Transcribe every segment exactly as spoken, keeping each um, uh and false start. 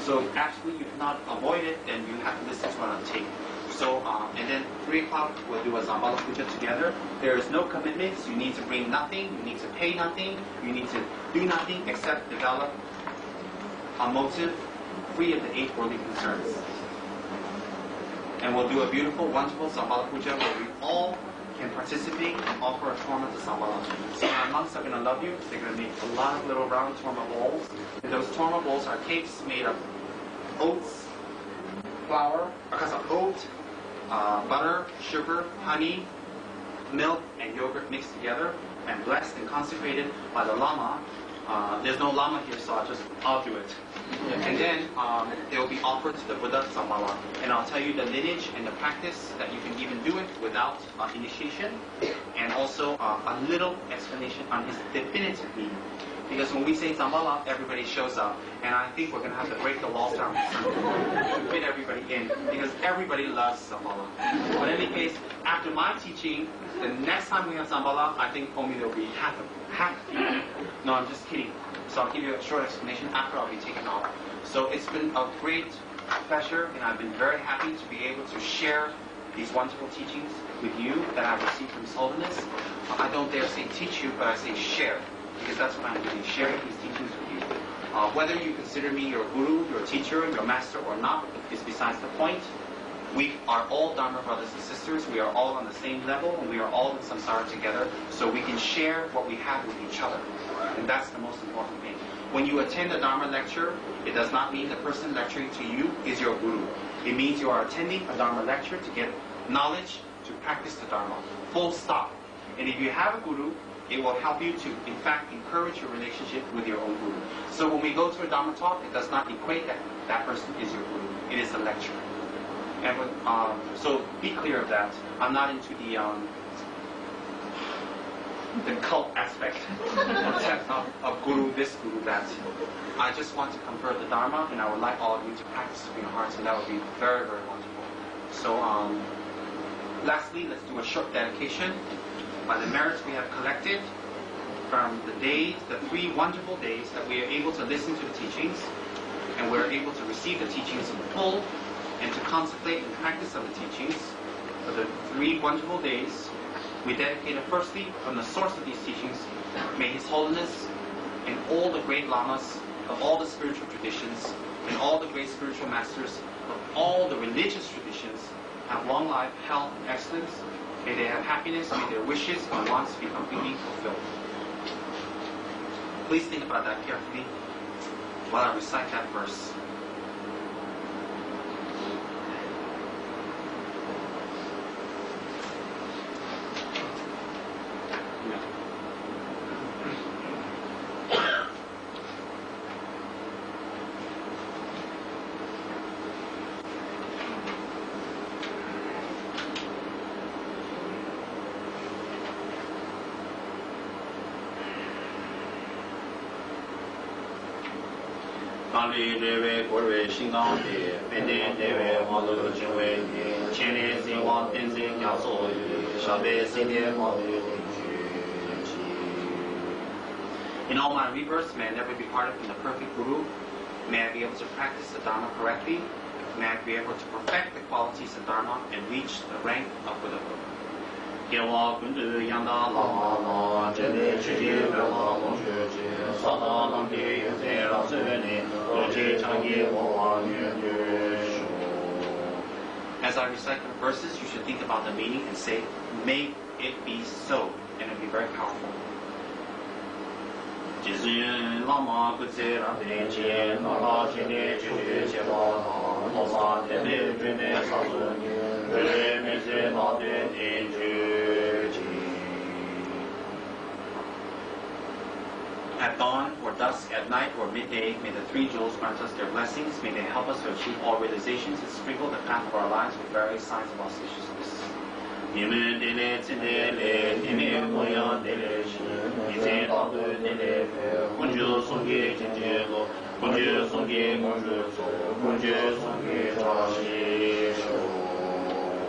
So if absolutely you cannot avoid it, then you have to listen to it on tape. So, uh, and then three o'clock we'll do a Zambala Puja together. There is no commitments. You need to bring nothing. You need to pay nothing. You need to do nothing except develop a motive free of the eight worldly concerns. And we'll do a beautiful, wonderful Zambala Puja where we all can participate and offer a torma to Zambala. So our monks are going to love you. They're going to make a lot of little round torma bowls. And those torma bowls are cakes made of oats, flour, because of oat, uh, butter, sugar, honey, milk, and yogurt mixed together and blessed and consecrated by the Lama. Uh, there's no Lama here, so I'll just, I'll do it. And then um, they will be offered to the Buddha Zambala. And I'll tell you the lineage and the practice that you can even do it without uh, initiation. And also uh, a little explanation on his definitive meaning. Because when we say Zambala, everybody shows up. And I think we're going to have to break the walls down to fit everybody in. Because everybody loves Zambala. But in any case, after my teaching, the next time we have Zambala, I think only there will be half of half of people. No, I'm just kidding. So I'll give you a short explanation after I'll be taken off. So it's been a great pleasure, and I've been very happy to be able to share these wonderful teachings with you that I've received from His Holiness. I don't dare say teach you, but I say share, because that's what I'm doing, sharing these teachings with you. Uh, whether you consider me your guru, your teacher, your master or not is besides the point. We are all Dharma brothers and sisters. We are all on the same level, and we are all in samsara together, so we can share what we have with each other. And that's the most important thing. When you attend a Dharma lecture, it does not mean the person lecturing to you is your guru. It means you are attending a Dharma lecture to get knowledge to practice the Dharma. Full stop. And if you have a guru, it will help you to, in fact, encourage your relationship with your own guru. So when we go to a Dharma talk, it does not equate that that person is your guru. It is a lecture. And when, um, so be clear of that. I'm not into the um, the cult aspect of, of guru this, guru that. I just want to convert the Dharma, and I would like all of you to practice from your hearts, and that would be very, very wonderful. So, um, lastly, let's do a short dedication. By the merits we have collected from the days, the three wonderful days that we are able to listen to the teachings, and we're able to receive the teachings in full, and to contemplate and practice of the teachings, for the three wonderful days, we dedicate it firstly from the source of these teachings. May His Holiness and all the great lamas of all the spiritual traditions and all the great spiritual masters of all the religious traditions have long life, health, and excellence. May they have happiness. May their wishes and wants be completely fulfilled. Please think about that carefully while I recite that verse. Li Dewe Korwe Shingang De, Pende Dewe Malu Jingwei De, Chene Zingwang Tenzing Yaso Yu, Shabe Sinde Malu In all my rebirths, may I never be parted from the perfect Guru. May I be able to practice the Dharma correctly. May I be able to perfect the qualities of Dharma and reach the rank of Buddhahood. Yewa Kundu Yanda Lama La, Jene Chiji Vela Long Shuji, Sada Langdi Yuze La Suni, Loji Changi Wa Yu Yu Shu. As I recite the verses, you should think about the meaning and say, may it be so, and it will be very powerful. Jizun Lama Kutse Rabe Jien, Nala Jene Chiji Jeba La, Losa Tene June Sazuni, Rele Meze La De Ju. At dawn, or dusk, at night, or midday, may the three jewels grant us their blessings. May they help us to achieve all realizations and sprinkle the path of our lives with various signs of auspiciousness.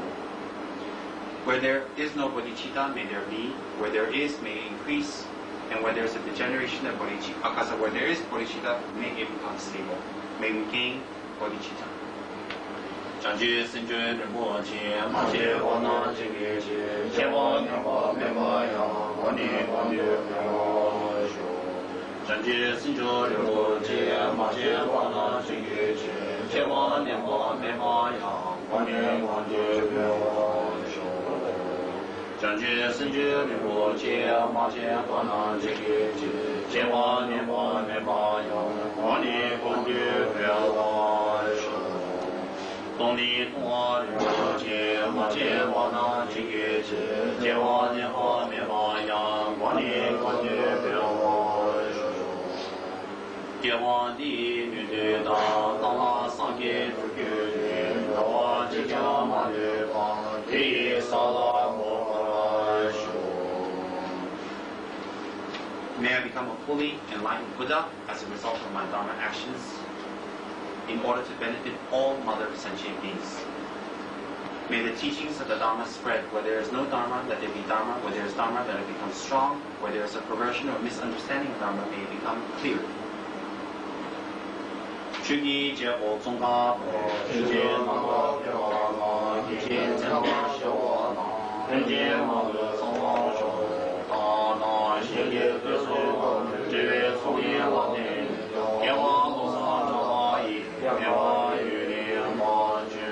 Where there is no bodhicitta, may there be. Where there is, may it increase. And where there's a degeneration of bodhicitta, because where there is bodhicitta, may it become stable. May we gain bodhicitta. 长觉生觉的摩羯，摩羯我那这个羯，羯我念我没我呀，我念我念我修。长觉生觉的摩羯，摩羯我那这个羯，羯我念我没我呀，我念我念我修。长觉生觉的摩羯，摩羯我那这个羯，羯我念我没我呀，我念我念我修。 东里东啊，日摩羯，摩羯我那这个羯，羯我念我灭我阳，我念我念别我说。羯我的女的当当拉上给主给的，我这家嘛的帮，给萨拉摩说。 May I become a fully enlightened Buddha as a result of my Dharma actions, in order to benefit all mother sentient beings. May the teachings of the Dharma spread. Where there is no Dharma, let there be Dharma. Where there is Dharma, let it become strong. Where there is a perversion or misunderstanding of Dharma, may it become clear. 去你结果中大婆，世界那个表那，一切真我小我那，人间那个生活说，大那世界的说，这位从业老年，给我路上找阿姨，给我有点麻烦。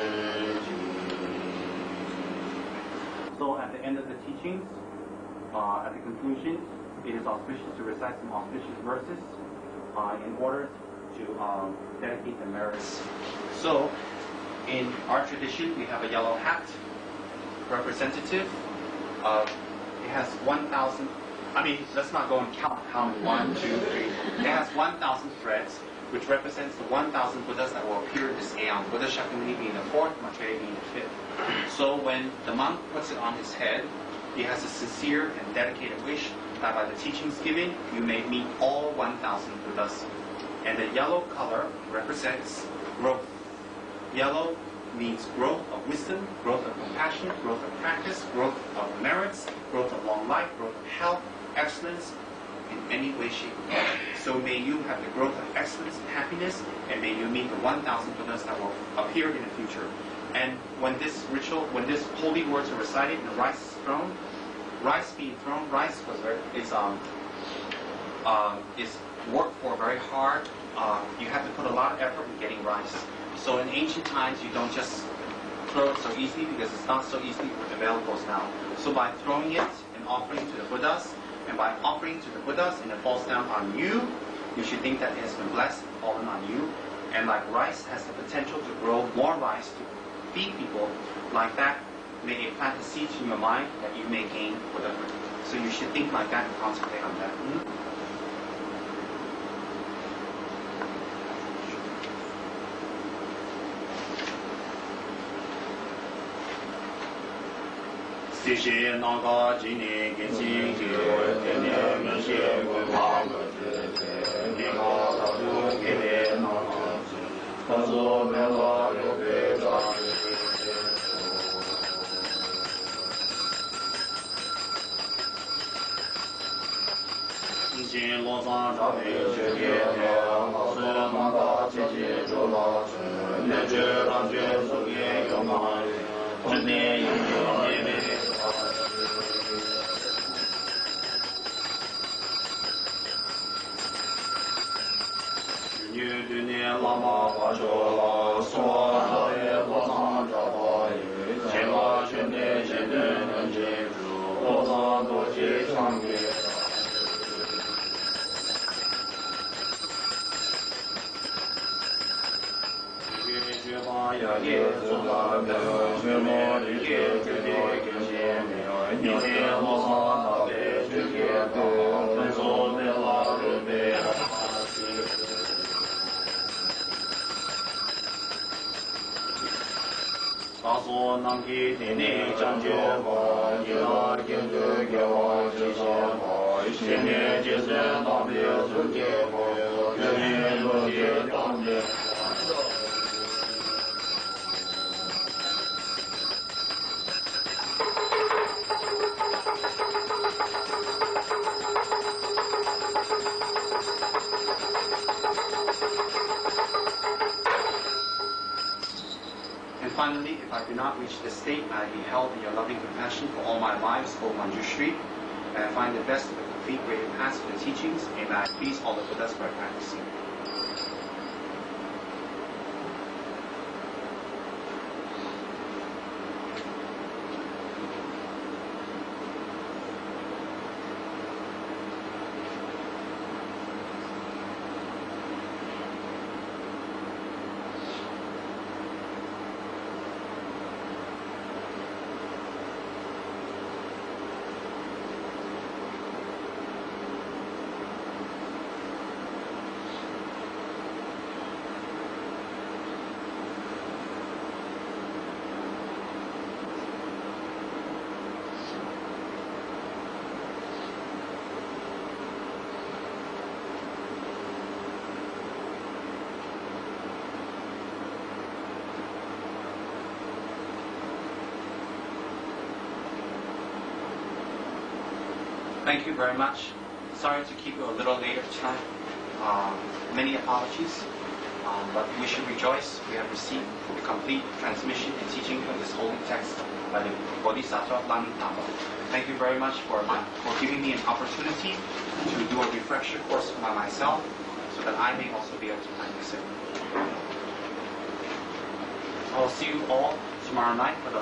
So at the end of the teachings, uh, at the conclusion, it is auspicious to recite some auspicious verses uh, in order to um, dedicate the merits. So, in our tradition, we have a yellow hat representative. Uh, it has one thousand, I mean, let's not go and count how many, one, two, three. It has one thousand threads, which represents the one thousand Buddhas that will appear in this aeon. Buddha Shakyamuni being the fourth, Maitreya being the fifth. So when the monk puts it on his head, he has a sincere and dedicated wish that by the teachings given, you may meet all one thousand Buddhas. And the yellow color represents growth. Yellow means growth of wisdom, growth of compassion, growth of practice, growth of merits, growth of long life, growth of health, excellence, in any way, shape, or form. So may you have the growth of excellence and happiness, and may you meet the one thousand Buddhas that will appear in the future. And when this ritual, when this holy words are recited and the rice is thrown, rice being thrown, rice was very, is um uh, is worked for very hard. Uh, you have to put a lot of effort in getting rice. So in ancient times, you don't just throw it so easily because it's not so easily available now. So by throwing it and offering to the Buddhas, and by offering to the Buddhas and it falls down on you, you should think that it has been blessed, fallen on you. And like rice has the potential to grow more rice to feed people, like that, may it plant the seeds in your mind that you may gain Buddhahood. So you should think like that and concentrate on that. Mm-hmm. 谢谢那个今年跟新节，今年明显文化个节节，你我大都给你那个节，但是没了有别的。以前路上找别学姐姐，老师那个姐姐做老师，那这让学生也有嘛，今年有有也没。 女的呢，拉玛花说了，说了也不能找到一，千万兄弟现在能记住，我上多去唱歌。一句话呀，也做到没有，什么理解绝对跟前没有，有天我上到北去结果，分手没了就没了。 他说：“能给天地讲究我，你那天就给我这些我，现在就是当别人给我，人人都给当别。” finally, if I do not reach this state, may I be held in your loving compassion for all my lives, O Manjushri. May I find the best of the complete greater paths of the teachings, and may I please all the Buddhas by practicing. Thank you very much. Sorry to keep you a little later tonight. Um, many apologies. Um, but we should rejoice. We have received the complete transmission and teaching of this holy text by the Bodhisattva Lamintapa. Thank you very much for, my, for giving me an opportunity to do a refresher course by myself so that I may also be able to practice it. I will see you all tomorrow night for the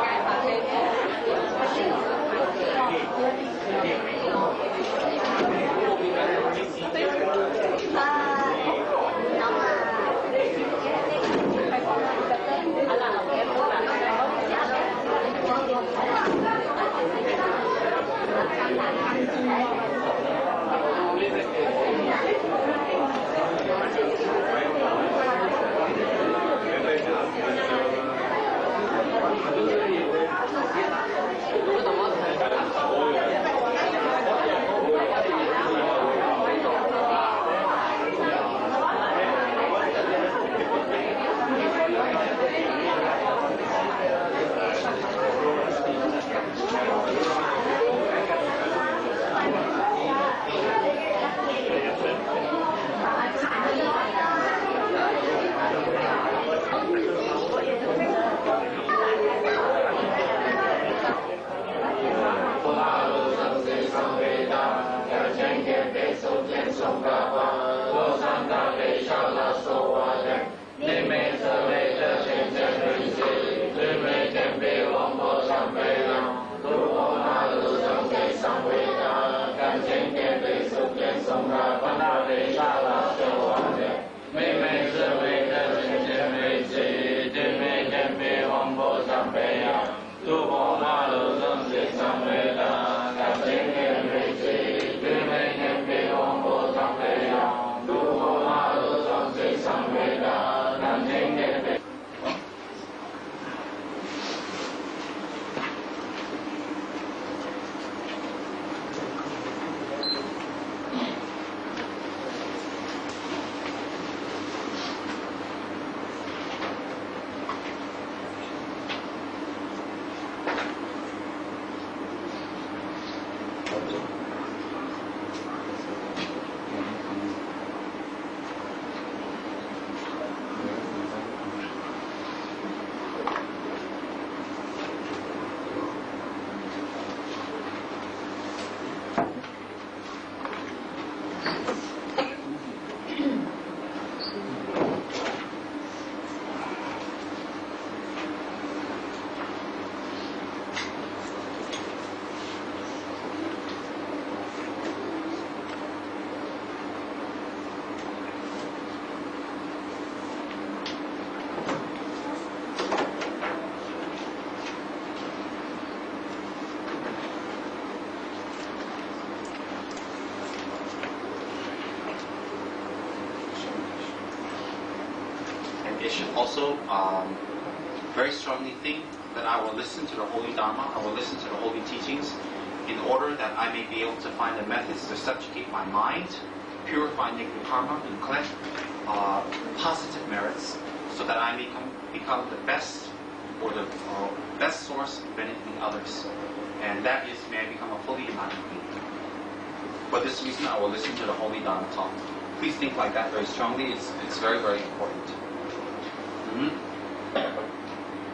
It should also um, very strongly think that I will listen to the Holy Dharma, I will listen to the Holy Teachings in order that I may be able to find the methods to subjugate my mind, purify negative karma, and collect uh, positive merits so that I may come, become the best or the uh, best source of benefiting others. And that is, may I become a fully enlightened being. For this reason, I will listen to the Holy Dharma talk. Please think like that very strongly. It's, it's very, very important. Mm-hmm.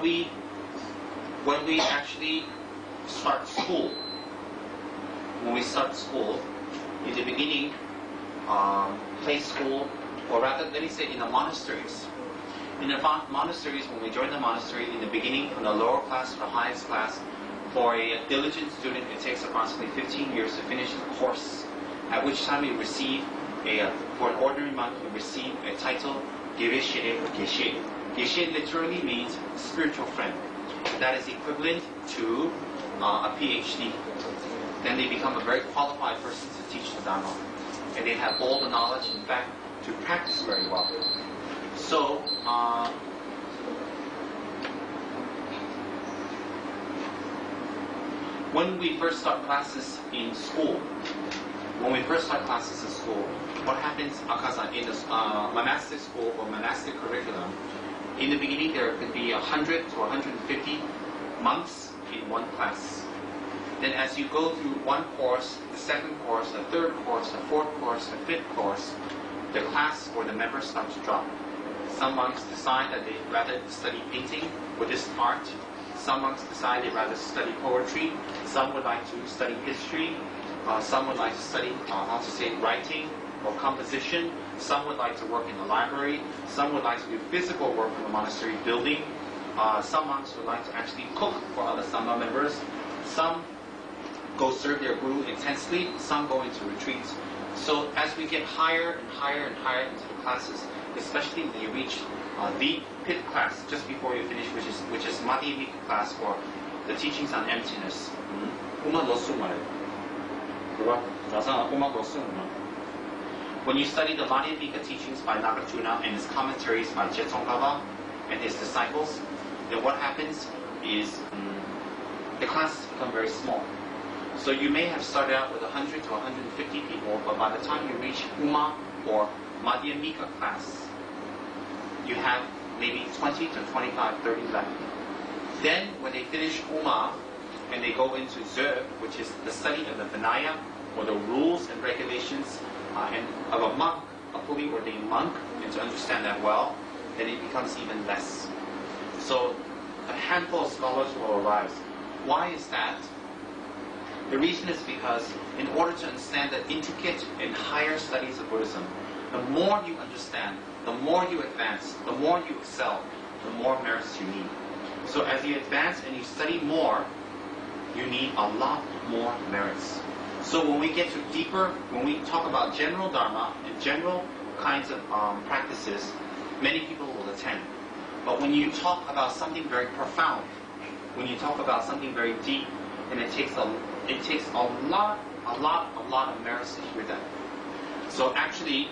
we when we actually start school, when we start school, in the beginning, um, play school, or rather, let me say, in the monasteries. In the mon- monasteries, when we join the monastery, in the beginning, from the lower class to the highest class, for a diligent student, it takes approximately fifteen years to finish the course, at which time you receive a, for an ordinary monk, you receive a title, Gereshe Geshe. Geshe literally means spiritual friend. That is equivalent to uh, a PhD. Then they become a very qualified person to teach the Dharma. And they have all the knowledge, in fact, to practice very well. So, uh, when we first start classes in school, when we first start classes in school, what happens in the uh, monastic school or monastic curriculum, in the beginning there could be one hundred to one hundred fifty monks in one class. Then as you go through one course, the second course, the third course, the fourth course, the fifth course, the class or the members start to drop. Some monks decide that they'd rather study painting, Buddhist art. Some monks decide they'd rather study poetry. Some would like to study history. Uh, some would like to study, uh, how to say, writing or composition. Some would like to work in the library. Some would like to do physical work in the monastery building. Uh, some monks would like to actually cook for other Sangha members. Some go serve their guru intensely. Some go into retreats. So as we get higher and higher and higher into the classes, especially when you reach uh, the pit class just before you finish, which is which is Madhyamika class, or the teachings on emptiness. When you study the Madhyamika teachings by Nagarjuna and his commentaries by Jetsongkhapa and his disciples, then what happens is um, the classes become very small. So you may have started out with one hundred to one hundred fifty people, but by the time you reach Uma or Madhyamika class, you have maybe twenty to twenty-five, thirty left. Then when they finish Uma and they go into Zö, which is the study of the Vinaya, or the rules and regulations uh, and of a monk, a fully ordained monk, and to understand that well, then it becomes even less. So a handful of scholars will arise. Why is that? The reason is because in order to understand the intricate and higher studies of Buddhism, the more you understand, the more you advance, the more you excel, the more merits you need. So as you advance and you study more, you need a lot more merits. So when we get to deeper, when we talk about general Dharma and general kinds of um, practices, many people will attend. But when you talk about something very profound, when you talk about something very deep, and it takes a it takes a lot, a lot, a lot of merits to hear that. So actually,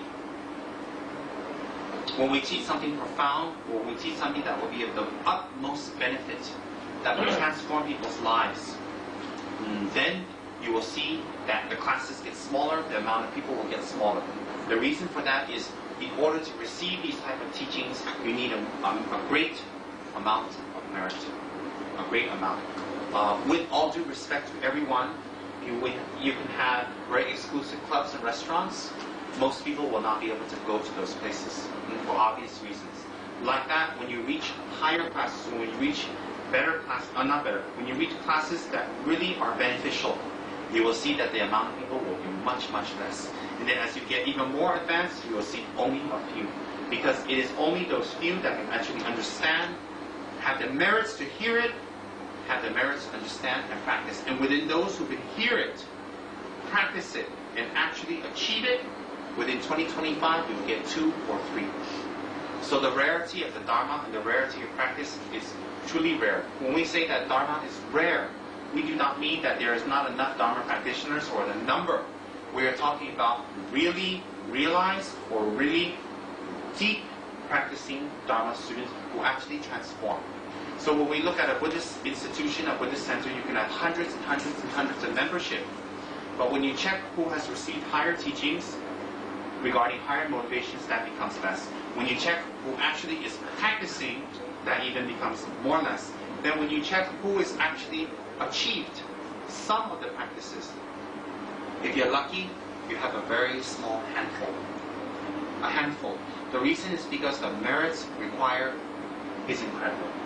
when we teach something profound, or we teach something that will be of the utmost benefit, that will transform people's lives, then you will see that the classes get smaller, the amount of people will get smaller. The reason for that is, in order to receive these type of teachings, you need a, a, a great amount of merit, a great amount. Uh, with all due respect to everyone, you, you can have very exclusive clubs and restaurants. Most people will not be able to go to those places for obvious reasons. Like that, when you reach higher classes, when you reach better classes, uh, not better, when you reach classes that really are beneficial, you will see that the amount of people will be much, much less. And then as you get even more advanced, you will see only a few. Because it is only those few that can actually understand, have the merits to hear it, have the merits to understand and practice. And within those who can hear it, practice it, and actually achieve it, within twenty twenty-five, you will get two or three. So the rarity of the Dharma and the rarity of practice is truly rare. When we say that Dharma is rare, we do not mean that there is not enough Dharma practitioners or the number. We are talking about really realized or really deep practicing Dharma students who actually transform. So when we look at a Buddhist institution, a Buddhist center, you can have hundreds and hundreds and hundreds of membership. But when you check who has received higher teachings regarding higher motivations, that becomes less. When you check who actually is practicing, that even becomes more or less. Then when you check who is actually achieved some of the practices, if you're lucky, you have a very small handful. A handful. The reason is because the merits required is incredible.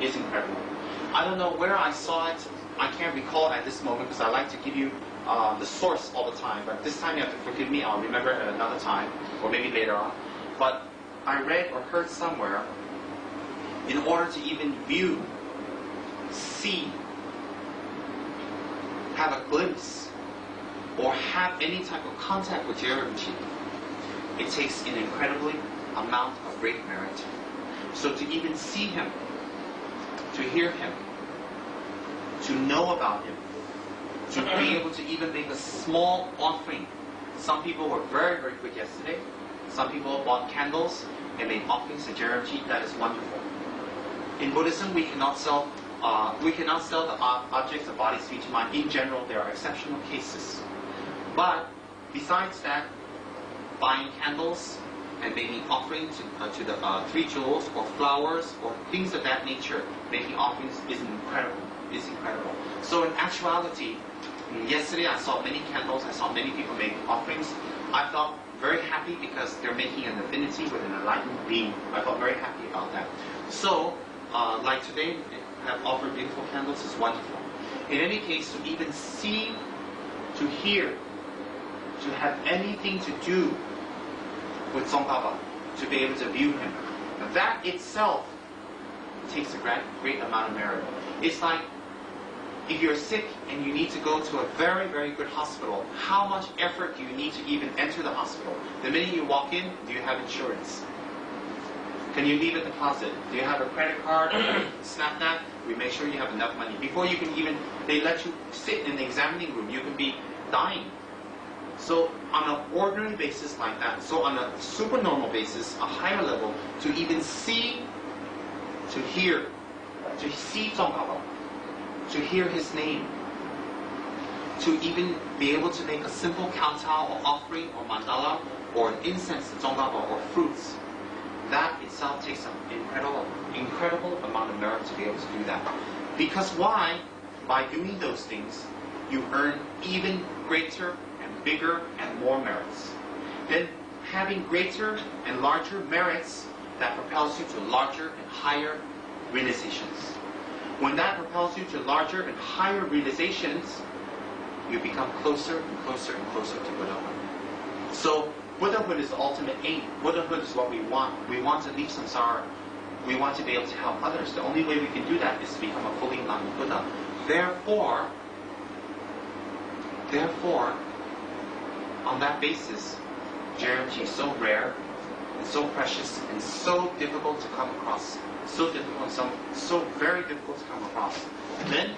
is incredible. I don't know where I saw it. I can't recall at this moment because I like to give you uh, the source all the time. But this time you have to forgive me. I'll remember it at another time, or maybe later on. But I read or heard somewhere, in order to even view, see, have a glimpse, or have any type of contact with Jeremchi, it takes an incredibly amount of great merit. So to even see him, to hear him, to know about him, to be able to even make a small offering. Some people were very, very quick yesterday. Some people bought candles and made offerings to Jeremchi. That is wonderful. In Buddhism, we cannot sell uh, we cannot sell the ob- objects of body, speech, and mind. In general, there are exceptional cases. But besides that, buying candles and making offerings to, uh, to the uh, three jewels or flowers or things of that nature, making offerings is incredible. Is incredible. So in actuality, yesterday I saw many candles. I saw many people making offerings. I felt very happy because they're making an affinity with an enlightened being. I felt very happy about that. So, uh, like today, have offered beautiful candles is wonderful. In any case, to even see, to hear, to have anything to do with Tsongkhapa, to be able to view him, that itself takes a great, great amount of merit. It's like if you're sick and you need to go to a very, very good hospital, how much effort do you need to even enter the hospital? The minute you walk in, do you have insurance? Can you leave a deposit? Do you have a credit card? Snap that. We make sure you have enough money. Before you can even, they let you sit in the examining room. You can be dying. So on an ordinary basis like that, so on a supernormal basis, a higher level, to even see, to hear, to see Tsongkhapa, to hear his name, to even be able to make a simple kowtow or offering or mandala or incense to Tsongkhapa or fruits, that itself takes an incredible, incredible amount of merit to be able to do that. Because why? By doing those things, you earn even greater and bigger and more merits. Then having greater and larger merits, that propels you to larger and higher realizations. When that propels you to larger and higher realizations, you become closer and closer and closer to Buddhahood. So Buddhahood is the ultimate aim. Buddhahood is what we want. We want to leave samsara. We want to be able to help others. The only way we can do that is to become a fully enlightened Buddha. Therefore, therefore, on that basis, Jeremchi is so rare and so precious and so difficult to come across. So difficult, so, so very difficult to come across. And then,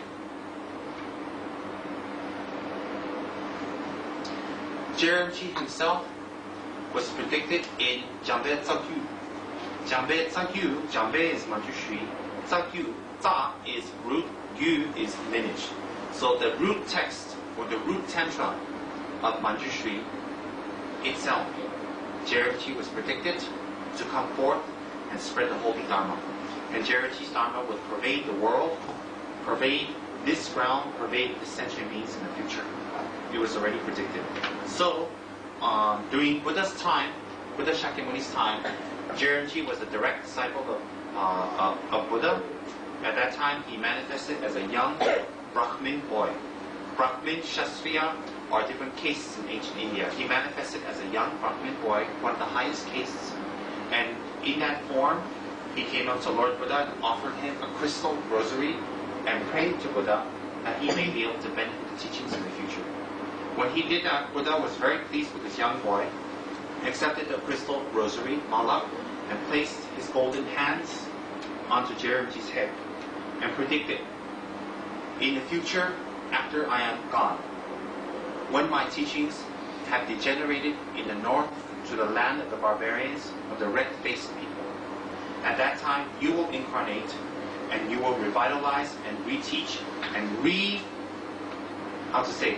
Jeremchi himself was predicted in Jambe Tsakyu. Jambe Tsakyu, Jambe is Manjushri, Tsakyu, Tsa is root, Gyu is lineage. So the root text, or the root tantra of Manjushri itself, Jeremchi was predicted to come forth and spread the holy Dharma. And Jeremchi's Dharma would pervade the world, pervade this realm, pervade the sentient beings in the future. It was already predicted. So, um, during Buddha's time, Buddha Shakyamuni's time, Jeremchi was a direct disciple of, uh, of, of Buddha. At that time, he manifested as a young Brahmin boy. Brahmin, Kshatriya are different castes in ancient India. He manifested as a young Brahmin boy, one of the highest castes. And in that form, he came up to Lord Buddha and offered him a crystal rosary and prayed to Buddha that he may be able to benefit the teachings in the future. When he did that, Buddha was very pleased with this young boy, accepted the crystal rosary, mala, and placed his golden hands onto Jeremchi's head and predicted, in the future, after I am gone, when my teachings have degenerated in the north to the land of the barbarians, of the red-faced people, at that time you will incarnate and you will revitalize and reteach and re, how to say,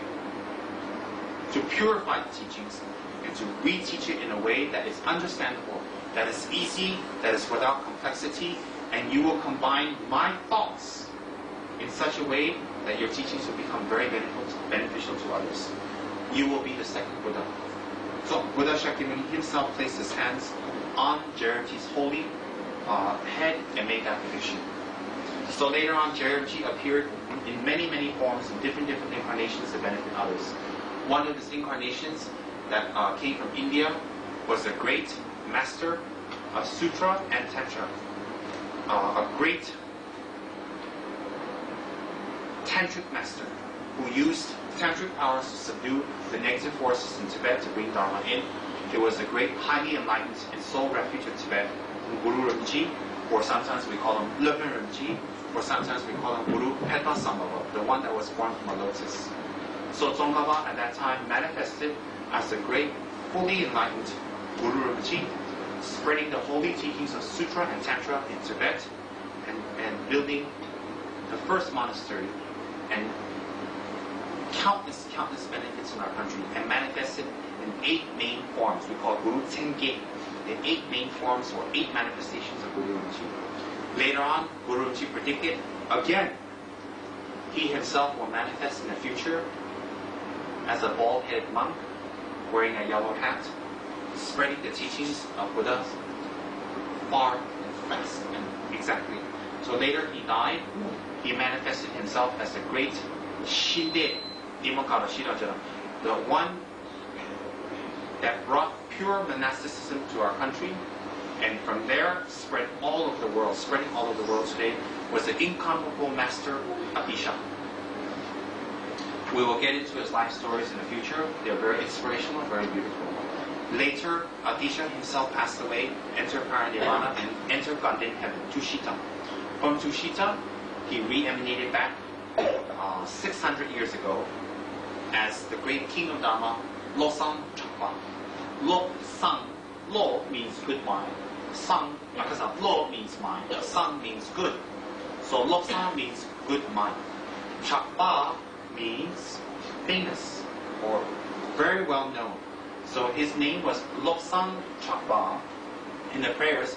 to purify the teachings and to reteach it in a way that is understandable, that is easy, that is without complexity, and you will combine my thoughts in such a way that your teachings will become very beneficial to others. You will be the second Buddha. So Buddha Shakyamuni himself placed his hands on Jeremchi's holy uh, head and made that prediction. So later on, Jayarji appeared in many, many forms, in different, different incarnations to benefit others. One of his incarnations that uh, came from India was a great master of Sutra and Tantra. Uh, a great tantric master who used tantric powers to subdue the negative forces in Tibet to bring Dharma in. It was a great, highly enlightened and sole refuge of Tibet, Guru Rinpoche, or sometimes we call him Lupin Rinpoche, or sometimes we call him Guru Peta Sambhava, the one that was born from a lotus. So Tsongkhapa at that time manifested as a great, fully enlightened Guru Rinpoche, spreading the holy teachings of Sutra and Tantra in Tibet, and, and building the first monastery, and countless, countless benefits in our country, and manifested in eight main forms. We call Guru Tenge, the eight main forms or eight manifestations of Guru Rinpoche. Later on, Guru Rinpoche predicted, again, he himself will manifest in the future as a bald-headed monk, wearing a yellow hat, spreading the teachings of Buddha far and fast and exactly. So later he died. He manifested himself as the great Shinde, the one that brought pure monasticism to our country, and from there spread all over the world, spreading all over the world today, was the incomparable master Atisha. We will get into his life stories in the future. They're very inspirational, very beautiful. Later, Atisha himself passed away, entered Parinirvana, and entered Ganden heaven, Tushita. From Tushita, he re-emanated back uh, six hundred years ago as the great king of Dharma, Losang Chakpa. Lo Sang, Lo means good mind. Sang, because of Lo means mind. Sang means good. So Losang means good mind. Chakpa means famous or very well known. So his name was Losang Chakpa. In the prayers,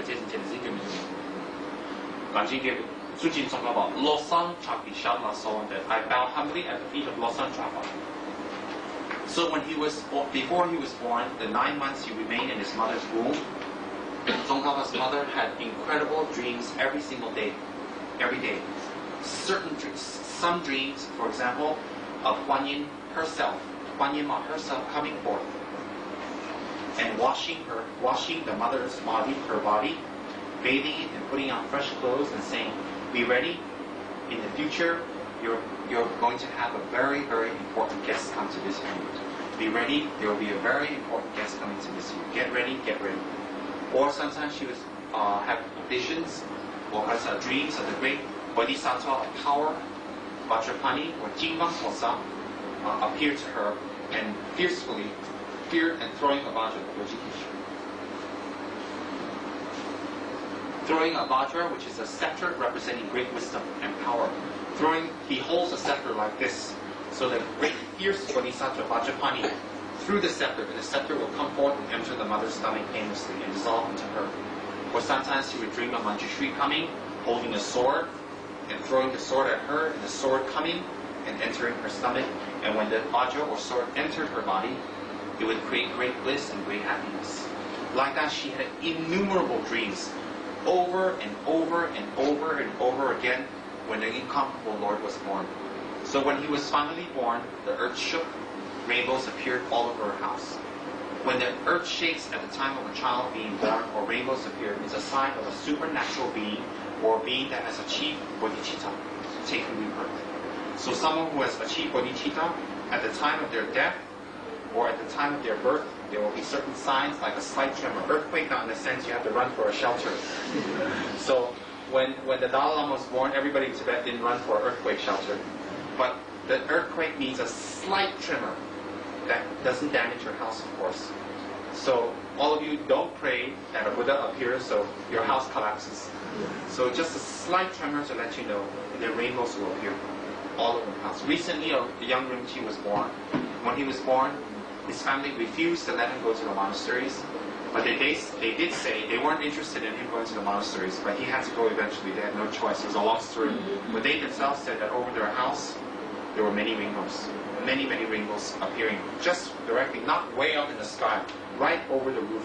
Losang Chakpa, I bow humbly at the feet of Losang Chakpa. So when he was, before he was born, the nine months he remained in his mother's womb, Tsongkhapa's mother had incredible dreams every single day, every day. Certain dreams, some dreams, for example, of Guan Yin herself, Guan Yin Ma herself coming forth and washing her, washing the mother's body, her body, bathing it and putting on fresh clothes and saying, "Be ready. In the future, you're you're going to have a very, very important guest come to visit you. Be ready. There will be a very important guest coming to visit you. Get ready. Get ready." Or sometimes she would uh, have visions or has uh, dreams of the great Bodhisattva of power, Vajrapani or Jingang Posa, uh, appeared to her and fiercely feared and throwing a vajra, throwing a vajra, which is a scepter representing great wisdom and power. Throwing, he holds a scepter like this, so that great fierce Bodhisattva Vajrapani threw the scepter, and the scepter will come forth and enter the mother's stomach painlessly and dissolve into her. Or sometimes he would dream of Manjushri coming, holding a sword, and throwing the sword at her, and the sword coming and entering her stomach. And when the vajra or sword entered her body, it would create great bliss and great happiness. Like that, she had innumerable dreams, over and over and over and over again, when the incomparable Lord was born. So when he was finally born, the earth shook, rainbows appeared all over her house. When the earth shakes at the time of a child being born, or rainbows appear, it's a sign of a supernatural being, or a being that has achieved bodhicitta, taken rebirth. So someone who has achieved bodhicitta, at the time of their death, or at the time of their birth, there will be certain signs like a slight tremor. Earthquake, not in the sense you have to run for a shelter. So when, when the Dalai Lama was born, everybody in Tibet didn't run for an earthquake shelter. But the earthquake means a slight tremor that doesn't damage your house, of course. So all of you don't pray that a Buddha appears so your house collapses. So just a slight tremor to let you know, and the rainbows will appear all over the house. Recently, a young Rinpoche was born. When he was born, his family refused to let him go to the monasteries. But they, they, they did say they weren't interested in him going to the monasteries, but he had to go eventually. They had no choice. It was a long story. But they themselves said that over their house, there were many rainbows. Many, many rainbows appearing just directly, not way up in the sky, right over the roof.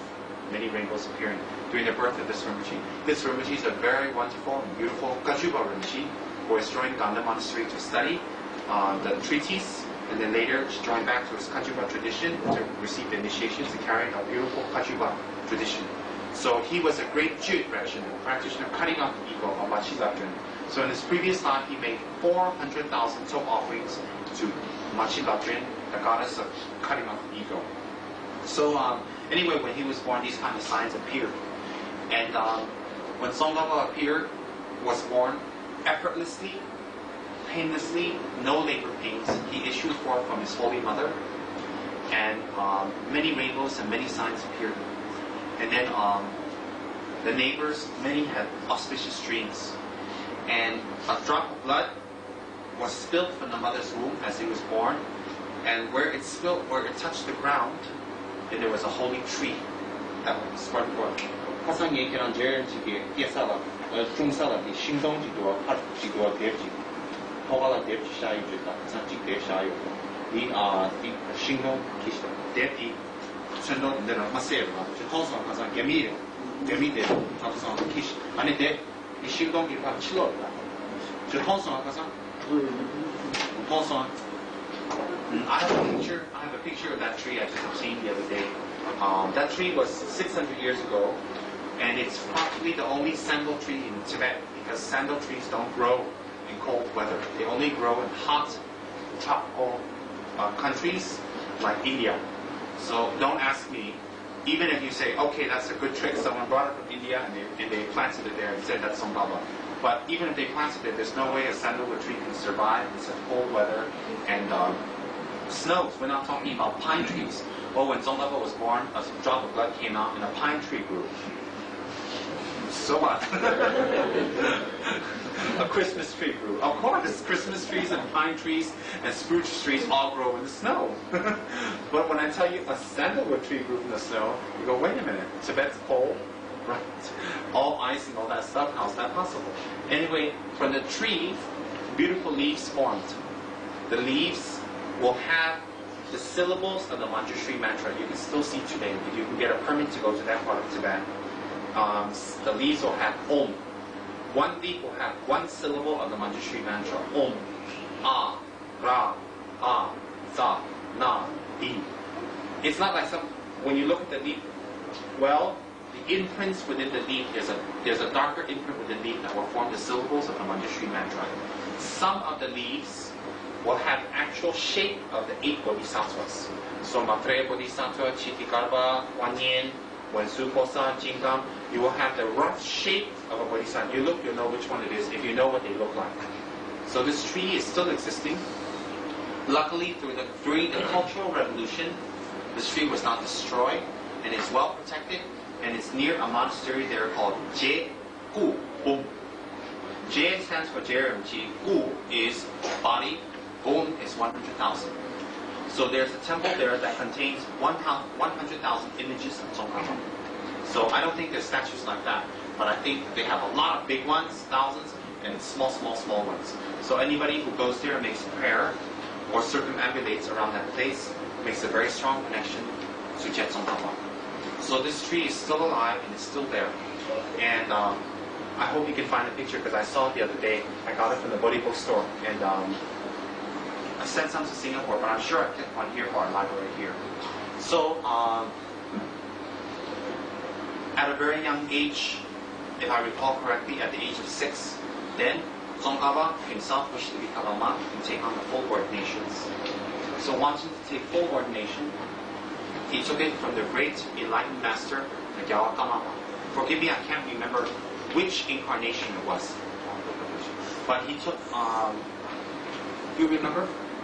many rainbows appearing during the birth of this Rinpoche. This Rinpoche is a very wonderful and beautiful Gajuba Rinpoche who was joined Ganda Monastery to study uh, the treatise, and then later joined back to his Kajuba tradition to receive the initiations to carry a beautiful Kajuba tradition. So he was a great Jute practitioner, practitioner cutting off the ego of Machi Labdrin. So in his previous life, he made four hundred thousand top offerings to Machi Labdrin, the goddess of cutting off the ego. So um, anyway, when he was born, these kind of signs appeared. And um, when Tsongkhapa appeared, was born effortlessly, painlessly, no labor pains, he issued forth from his holy mother, and um, many rainbows and many signs appeared. And then um, the neighbors, many had auspicious dreams. And a drop of blood was spilled from the mother's womb as he was born, and where it spilled, where it touched the ground, and there was a holy tree that spread forth. 항상 얘기한 제일 지게 예사라 중사라디 신동지도 하지도 대지 허가라 대지 샤이주다 산지 대샤요 이아 이 신동 기시다 대피 천도 인데는 마세요. 통상 항상 개미래 개미대 항상 키시 아니 대이 신동이 밥 칠러다. 저 통상 항상 통상 I have a picture. I have a picture of that tree I just seen the other day. Um, that tree was six hundred years ago, and it's probably the only sandal tree in Tibet because sandal trees don't grow in cold weather. They only grow in hot, tropical uh, countries like India. So don't ask me. Even if you say, okay, that's a good trick, someone brought it from India and they, and they planted it there and said that's Tsongkhapa. But even if they planted it, there's no way a sandalwood tree can survive. It's a cold weather and um, snows. We're not talking about pine trees. Well, when Tsongkhapa was born, a drop of blood came out and a pine tree grew. So what? A Christmas tree grew. Of course, Christmas trees and pine trees and spruce trees all grow in the snow. But when I tell you a sandalwood tree grew from the snow, you go, wait a minute, Tibet's cold, right? All ice and all that stuff, how's that possible? Anyway, from the tree, beautiful leaves formed. The leaves will have the syllables of the Manjushri mantra. You can still see today, if you can get a permit to go to that part of Tibet. Um, the leaves will have Om. One leaf will have one syllable of the Manjushri mantra. Om, Ah, Ra, Ah, Za, Na, Di. It's not like some, when you look at the leaf, well, the imprints within the leaf, there's a, there's a darker imprint within the leaf that will form the syllables of the Manjushri mantra. Some of the leaves will have actual shape of the eight bodhisattvas. So Maitreya Bodhisattva, Chitikarbha, Guanyin, Wensuposa, Jingam, you will have the rough shape of a bodhisattva. You look, you'll know which one it is if you know what they look like. So this tree is still existing. Luckily, through the, during the Cultural Revolution, this tree was not destroyed and is well protected, and it's near a monastery there called Je Gu Bum. Je stands for Jerimchi, Gu is body, Bum is one hundred thousand. So there's a temple there that contains one hundred thousand images of Tsongkhapa. So I don't think there's statues like that, but I think they have a lot of big ones, thousands, and small, small, small ones. So anybody who goes there and makes prayer or circumambulates around that place makes a very strong connection to Je Tsongkhapa. So this tree is still alive and it's still there. And um, I hope you can find a picture because I saw it the other day. I got it from the Bodhi bookstore. And um, I sent some to Singapore, but I'm sure I kept one here for our library here. So, um, at a very young age, if I recall correctly, at the age of six, then Tsongkhapa himself wished to become a monk and take on the full ordinations. So wanting to take full ordination, he took it from the great enlightened master, the Gyawa Kamapa. Forgive me, I can't remember which incarnation it was. But he took, um, you remember?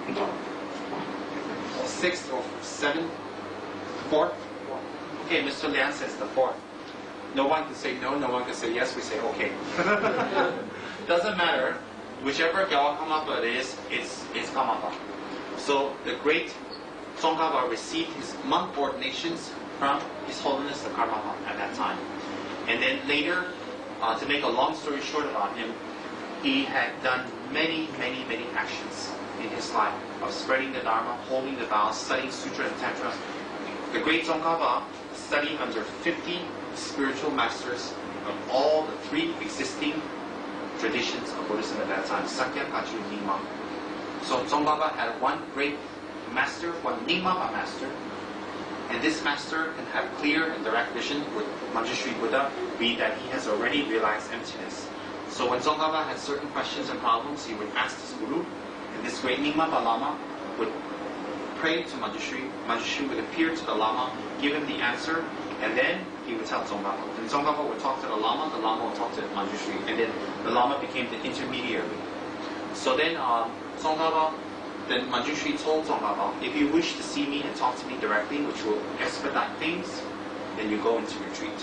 Sixth or seventh? Fourth? Okay, Mister Lian says the fourth. No one can say no, no one can say yes, we say okay. Doesn't matter. Whichever Gyawa Kamapa it is, it's, it's Kamapa. So the great Tsongkhapa received his monk ordinations from His Holiness the Karmapa at that time. And then later, uh, to make a long story short about him, he had done many, many, many actions in his life of spreading the Dharma, holding the vows, studying Sutra and Tantra, The great Tsongkhapa studied under fifty spiritual masters of all the three existing traditions of Buddhism at that time, Sakya, Kagyu, Nyingma. So Tsongkhapa had one great master, one Nyingma master, and this master can have clear and direct vision with Manjushri Buddha, be that he has already realized emptiness. So when Tsongkhapa had certain questions and problems, he would ask his guru, and this great Nyingma Lama would pray to Manjushri. Manjushri would appear to the Lama, give him the answer, and then he would tell Tsongkhapa. And Tsongkhapa would talk to the Lama, the Lama would talk to Manjushri, and then the Lama became the intermediary. So then uh, Tsongkhapa, then Manjushri told Tsongkhapa, if you wish to see me and talk to me directly, which will expedite things, then you go into retreat.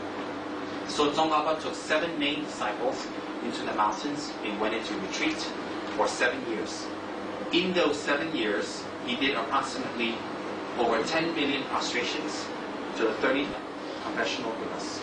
So Tsongkhapa took seven main disciples into the mountains and went into retreat for seven years. In those seven years, he did approximately over ten million prostrations to the thirty confessional Buddhas.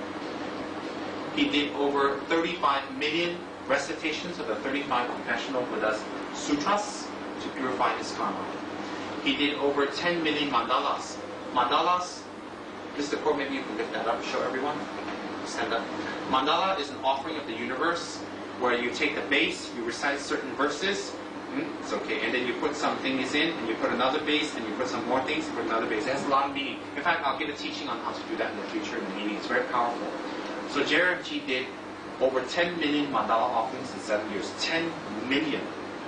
He did over thirty-five million recitations of the thirty-five confessional Buddhas' sutras to purify his karma. He did over ten million mandalas. Mandalas, Mister Core, maybe you can lift that up and show everyone. Stand up. Mandala is an offering of the universe where you take the base, you recite certain verses, mm, it's okay, and then you put some things in, and you put another base, and you put some more things, you put another base. It has a lot of meaning. In fact, I'll give a teaching on how to do that in the future in the meeting. It's very powerful. So J R M G did over ten million mandala offerings in seven years. ten million.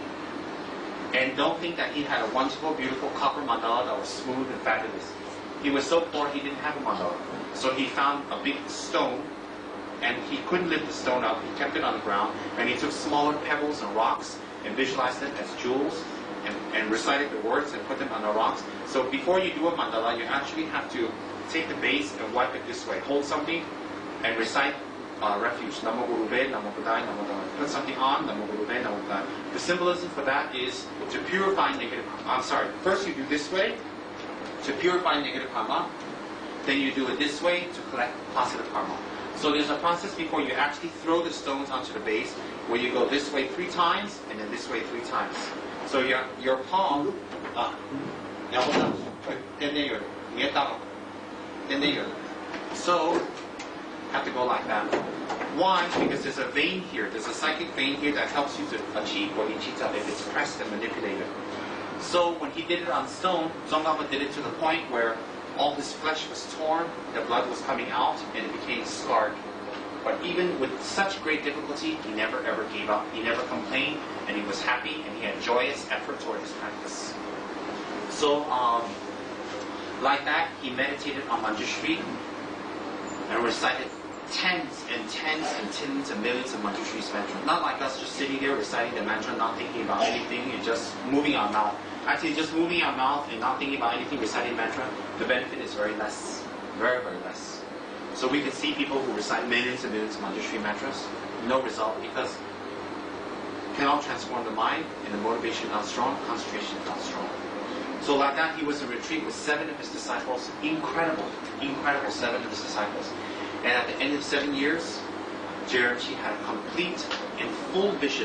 And don't think that he had a wonderful, beautiful copper mandala that was smooth and fabulous. He was so poor he didn't have a mandala. So he found a big stone, and he couldn't lift the stone up. He kept it on the ground, and he took smaller pebbles and rocks and visualized them as jewels, and, and recited the words and put them on the rocks. So before you do a mandala, you actually have to take the base and wipe it this way. Hold something and recite uh, refuge. Namo Guru Ve, Namo Buddhaya, Namo Dhamma. Put something on, Namo Guru Ve, Namo Buddhaya. The symbolism for that is to purify negative karma. I'm sorry, first you do this way to purify negative karma, then you do it this way to collect positive karma. So there's a process before you actually throw the stones onto the base, where you go this way three times and then this way three times. So your your palm, uh, so have to go like that. Why? Because there's a vein here, there's a psychic vein here that helps you to achieve bodhicitta if it's pressed and manipulated. So when he did it on stone, Tsongkhapa did it to the point where all his flesh was torn, the blood was coming out, and it became scarred. But even with such great difficulty, he never ever gave up. He never complained, and he was happy, and he had joyous effort toward his practice. So, um, like that, he meditated on Manjushri and recited tens and tens and tens and millions of Manjushri's mantra. Not like us just sitting there reciting the mantra, not thinking about anything, and just moving our mouth. Actually, just moving our mouth and not thinking about anything, reciting mantra, the benefit is very less. Very, very less. So we can see people who recite millions and millions of Manjushri mantras, no result, because cannot transform the mind, and the motivation not strong, concentration not strong. So like that, he was in retreat with seven of his disciples. Incredible, incredible seven of his disciples. And at the end of seven years, J R M G had a complete and full vision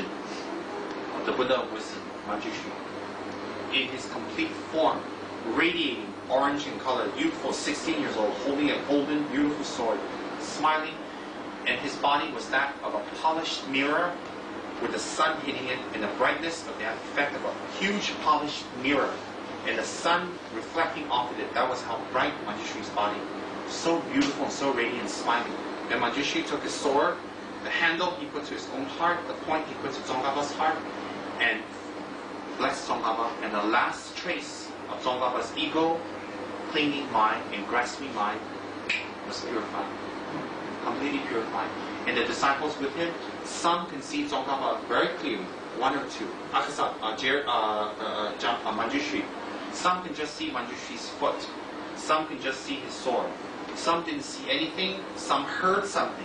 of the Buddha of wisdom, Manjushri, in his complete form, radiating orange in color, youthful, sixteen years old, holding a golden, beautiful sword, smiling, and his body was that of a polished mirror with the sun hitting it, and the brightness of that effect of a huge polished mirror, and the sun reflecting off of it. That was how bright Manjushri's body, so beautiful and so radiant, smiling. And Manjushri took his sword, the handle he put to his own heart, the point he put to Tsongkhapa's heart, and blessed Tsongkhapa, and the last trace of Tsongkhapa's ego, clinging mind, and grasping mind was purified, completely purified. And the disciples with him, some can see Tsongkhapa very clearly, one or two. Akasa, uh, Jer, uh, uh, uh, Manjushri. Some can just see Manjushri's foot. Some can just see his sword. Some didn't see anything. Some heard something.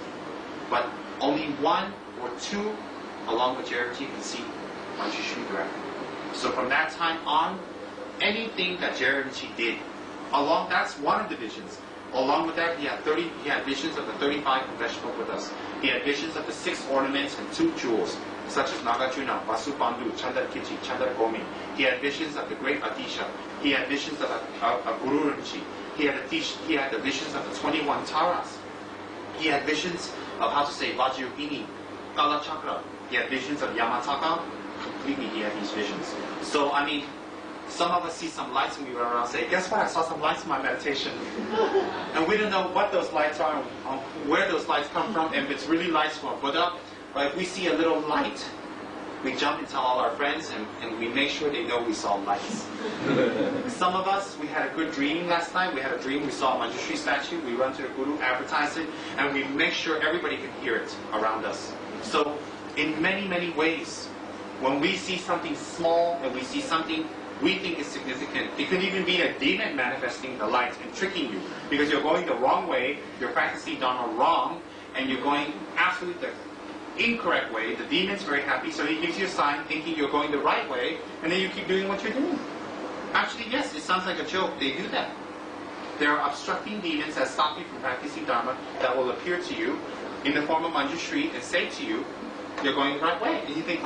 But only one or two, along with J R M G, can see Manjushri directly. So from that time on, anything that J R M G did, along that's one of the visions. Along with that, he had thirty. He had visions of the thirty-five confessional Buddhas. He had visions of the six ornaments and two jewels. such as Nagarjuna, Vasubandhu, Chandrakichi, Chandragomi. He had visions of the great Adisha. He had visions of, of, of Guru Rinpoche. He had, a, he had the visions of the twenty-one Taras. He had visions of, how to say, Vajrayogini, Kala Chakra. He had visions of Yamataka. Completely, he had these visions. So, I mean, some of us see some lights and we run around and say, guess what, I saw some lights in my meditation. And we don't know what those lights are, and where those lights come from, and if it's really lights from Buddha. But if we see a little light, we jump and tell all our friends, and, and we make sure they know we saw lights. Some of us, we had a good dream last night. We had a dream, we saw a Manjushri statue. We run to the Guru, advertise it, and we make sure everybody can hear it around us. So, in many, many ways, when we see something small and we see something we think is significant, it could even be a demon manifesting the light and tricking you because you're going the wrong way, you're practicing Dharma wrong, and you're going absolutely the incorrect way. The demon's very happy, so he gives you a sign thinking you're going the right way, and then you keep doing what you're doing. Actually, yes, it sounds like a joke. They do that. There are obstructing demons that stop you from practicing Dharma that will appear to you in the form of Manjushri and say to you, you're going the right way. And you think,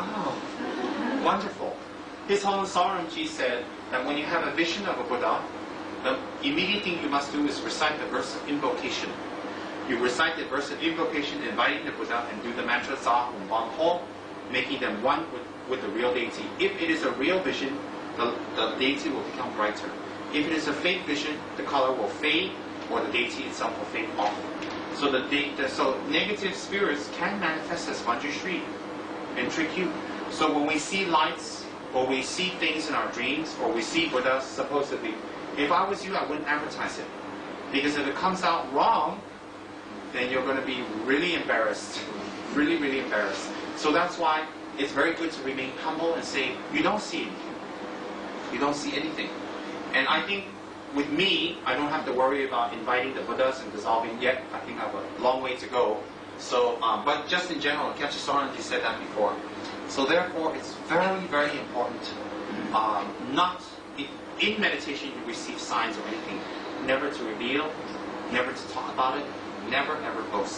oh, wonderful. His Holiness Saramji said that when you have a vision of a Buddha, the immediate thing you must do is recite the verse of invocation. You recite the verse of invocation, inviting the Buddha, and do the mantra Sa Hum Bang Ho, making them one with, with the real deity. If it is a real vision, the, the deity will become brighter. If it is a fake vision, the color will fade, or the deity itself will fade off. So the, the so negative spirits can manifest as Manjushri and trick you. So when we see lights, or we see things in our dreams, or we see Buddha supposedly, if I was you, I wouldn't advertise it. Because if it comes out wrong, then you're going to be really embarrassed. Really, really embarrassed. So that's why it's very good to remain humble and say, you don't see anything. You don't see anything. And I think with me, I don't have to worry about inviting the Buddhas and dissolving yet. I think I have a long way to go. So, um, but just in general, Khyentse Sorenji said that before. So therefore, it's very, very important um, not, in, in meditation you receive signs or anything, never to reveal, never to talk about it, never ever boast.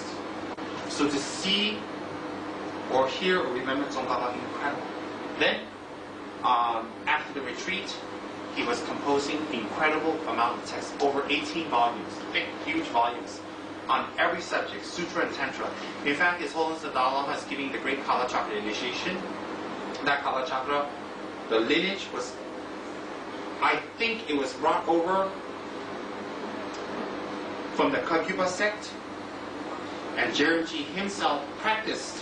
So to see or hear or remember Tsongkhapa is incredible. Then, um, after the retreat, he was composing incredible amount of text, over eighteen volumes, big, huge volumes, on every subject, Sutra and Tantra. In fact, His Holiness the Dalai Lama is giving the great Kala Chakra initiation. That Kala Chakra, the lineage was, I think it was brought over from the Kagyupa sect, and Jerenji himself practiced.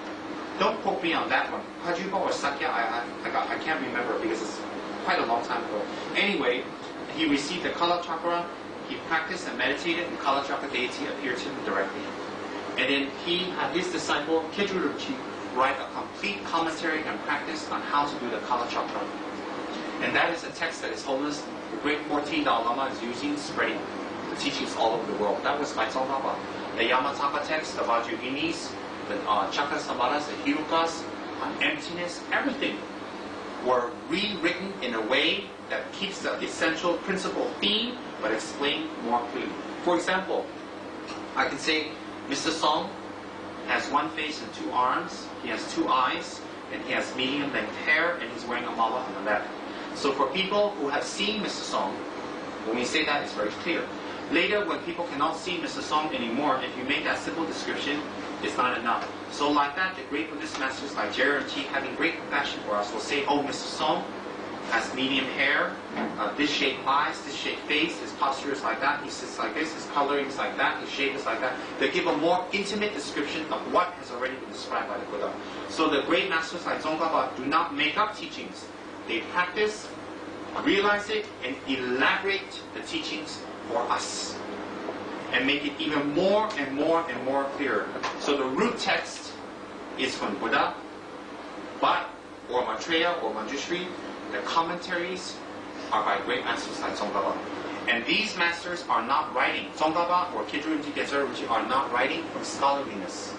Don't quote me on that one. Kagyupa or Sakya, I, I, I can't remember because it's quite a long time ago. Anyway, he received the Kala Chakra. He practiced and meditated, and Kala Chakra deity appeared to him directly. And then he had his disciple, Khedru Rinpoche, write a complete commentary and practice on how to do the Kala Chakra. And that is a text that His Holiness, the great fourteenth Dalai Lama, is using, spreading the teachings all over the world. That was by Tsongkhapa. The Yamataka text, the Vajrayoginis, the uh, Chakra Sambadas, the Hirukas, on emptiness, everything were rewritten in a way that keeps the essential principle theme, but explained more clearly. For example, I can say Mister Song has one face and two arms, he has two eyes, and he has medium-length hair, and he's wearing a mala on the left. So for people who have seen Mister Song, when we say that, it's very clear. Later, when people cannot see Mister Song anymore, if you make that simple description, it's not enough. So like that, the great Buddhist masters like Jerenji, having great compassion for us, will say, oh, Mister Song has medium hair, uh, this shaped eyes, this shaped face, his posture is like that, he sits like this, his coloring is like that, his shape is like that. They give a more intimate description of what has already been described by the Buddha. So the great masters like Tsongkhapa do not make up teachings. They practice, realize it, and elaborate the teachings for us. And make it even more and more and more clear. So the root text is from Buddha, but, or Maitreya, or Manjushri. The commentaries are by great masters like Tsongkhapa. And these masters are not writing, Tsongkhapa or Khedru Rinpoche, Geshe Rinpoche are not writing from scholarliness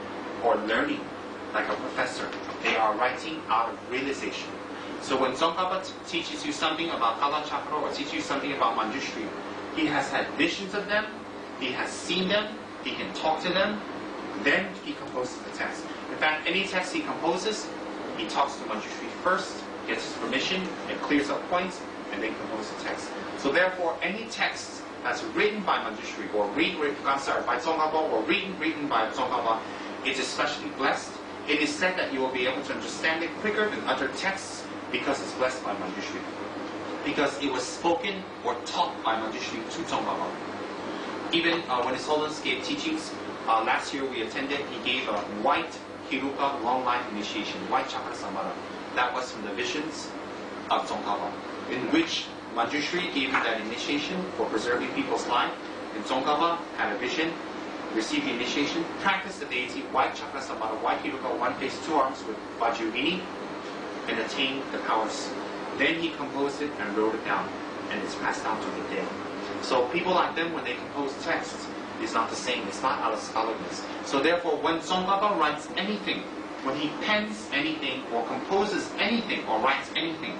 or learning like a professor. They are writing out of realization. So when Tsongkhapa t- teaches you something about Kala Chakra or teaches you something about Manjushri, he has had visions of them, he has seen them, he can talk to them, Then he composes the text. In fact, any text he composes, he talks to Manjushri first, gets his permission, and clears up points, and then composes the text. So therefore, any text that's written by Manjushri, or read, I'm sorry, by Tsongkhapa, or written, written by Tsongkhapa, is especially blessed. It is said that you will be able to understand it quicker than other texts because it's blessed by Manjushri. Because it was spoken or taught by Manjushri to Tsongkhapa. Even uh, when His Holiness gave teachings, uh, last year we attended, he gave a white Hiruka long life initiation, white chakra samvara. That was from the visions of Tsongkhapa, in which Manjushri gave him that initiation for preserving people's life. And Tsongkhapa had a vision, received the initiation, practiced the deity, white chakra samvara, white Hiruka, one face, two arms with Vajrayogini, and attained the powers. Then he composed it and wrote it down, and it's passed down to the day. So people like them, when they compose texts, it's not the same. It's not out of scholarliness. So therefore, when Tsongkhapa writes anything, when he pens anything or composes anything or writes anything,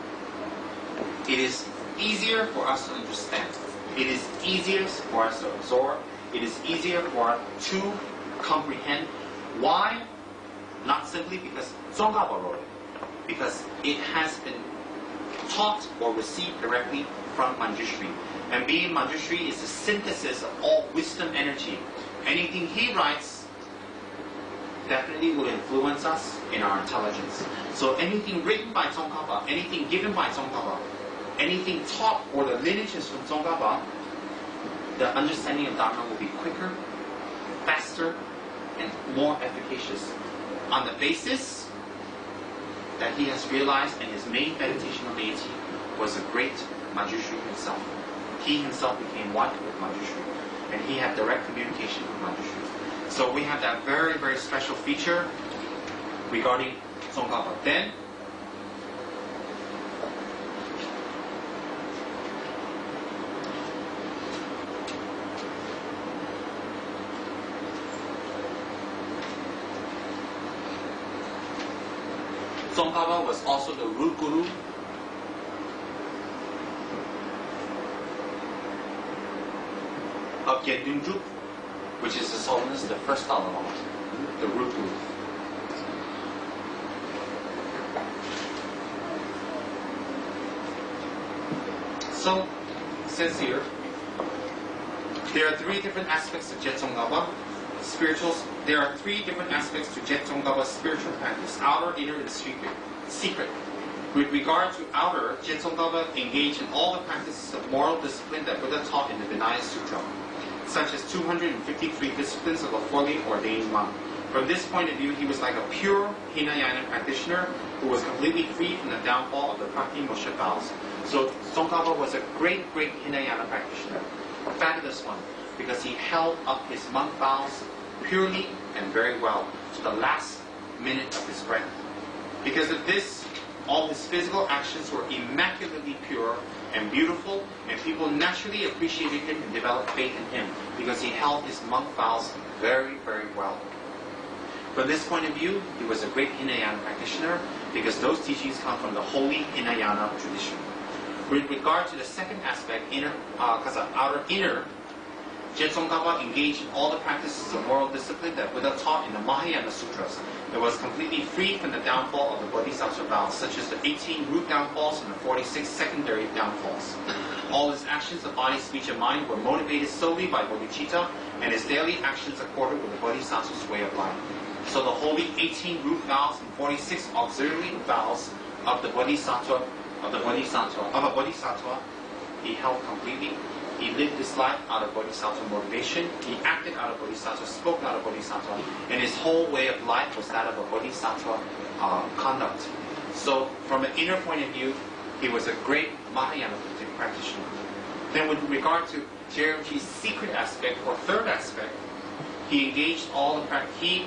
it is easier for us to understand. It is easier for us to absorb. It is easier for us to comprehend. Why? Not simply because Tsongkhapa wrote it, because it has been taught or received directly from Manjushri. And being Manjushri is the synthesis of all wisdom energy. Anything he writes definitely will influence us in our intelligence. So anything written by Tsongkhapa, anything given by Tsongkhapa, anything taught or the lineages from Tsongkhapa, the understanding of Dharma will be quicker, faster, and more efficacious on the basis that he has realized and his main meditational deity was a great Manjushri himself. He himself became one with Manjushri, and he had direct communication with Manjushri. So we have that very, very special feature regarding Tsongkhapa. Then, Tsongkhapa was also the root guru of Gyendung Drup, which is His Holiness the first Dalai Lama, the root guru. So, it says here, there are three different aspects to Je Tsongkhapa. Spirituals, there are three different aspects to Je Tsongkhapa's spiritual practice: outer, inner, and secret. Secret. With regard to outer, Je Tsongkhapa engaged in all the practices of moral discipline that Buddha taught in the Vinaya Sutra, such as two hundred fifty-three disciplines of a fully ordained monk. From this point of view, he was like a pure Hinayana practitioner who was completely free from the downfall of the Pratimoksha vows. So Tsongkhapa was a great, great Hinayana practitioner, a fabulous one, because he held up his monk vows purely and very well to the last minute of his breath. Because of this, all his physical actions were immaculately pure and beautiful, and people naturally appreciated him and developed faith in him because he held his monk vows very, very well. From this point of view, he was a great Hinayana practitioner because those teachings come from the holy Hinayana tradition. With regard to the second aspect, inner, because uh, of outer inner, Je Tsongkhapa engaged in all the practices of moral discipline that Buddha taught in the Mahayana Sutras. It was completely free from the downfall of the Bodhisattva vows, such as the eighteen root downfalls and the forty-six secondary downfalls. All his actions of body, speech, and mind were motivated solely by bodhicitta, and his daily actions accorded with the Bodhisattva's way of life. So the holy eighteen root vows and forty-six auxiliary vows of the Bodhisattva, of the Bodhisattva, of a Bodhisattva, he held completely. He lived his life out of Bodhisattva motivation. He acted out of Bodhisattva, spoke out of Bodhisattva, and his whole way of life was that of a Bodhisattva uh, conduct. So, from an inner point of view, he was a great Mahayana practitioner. Then, with regard to Cherokee's secret aspect or third aspect, he engaged all the practice. He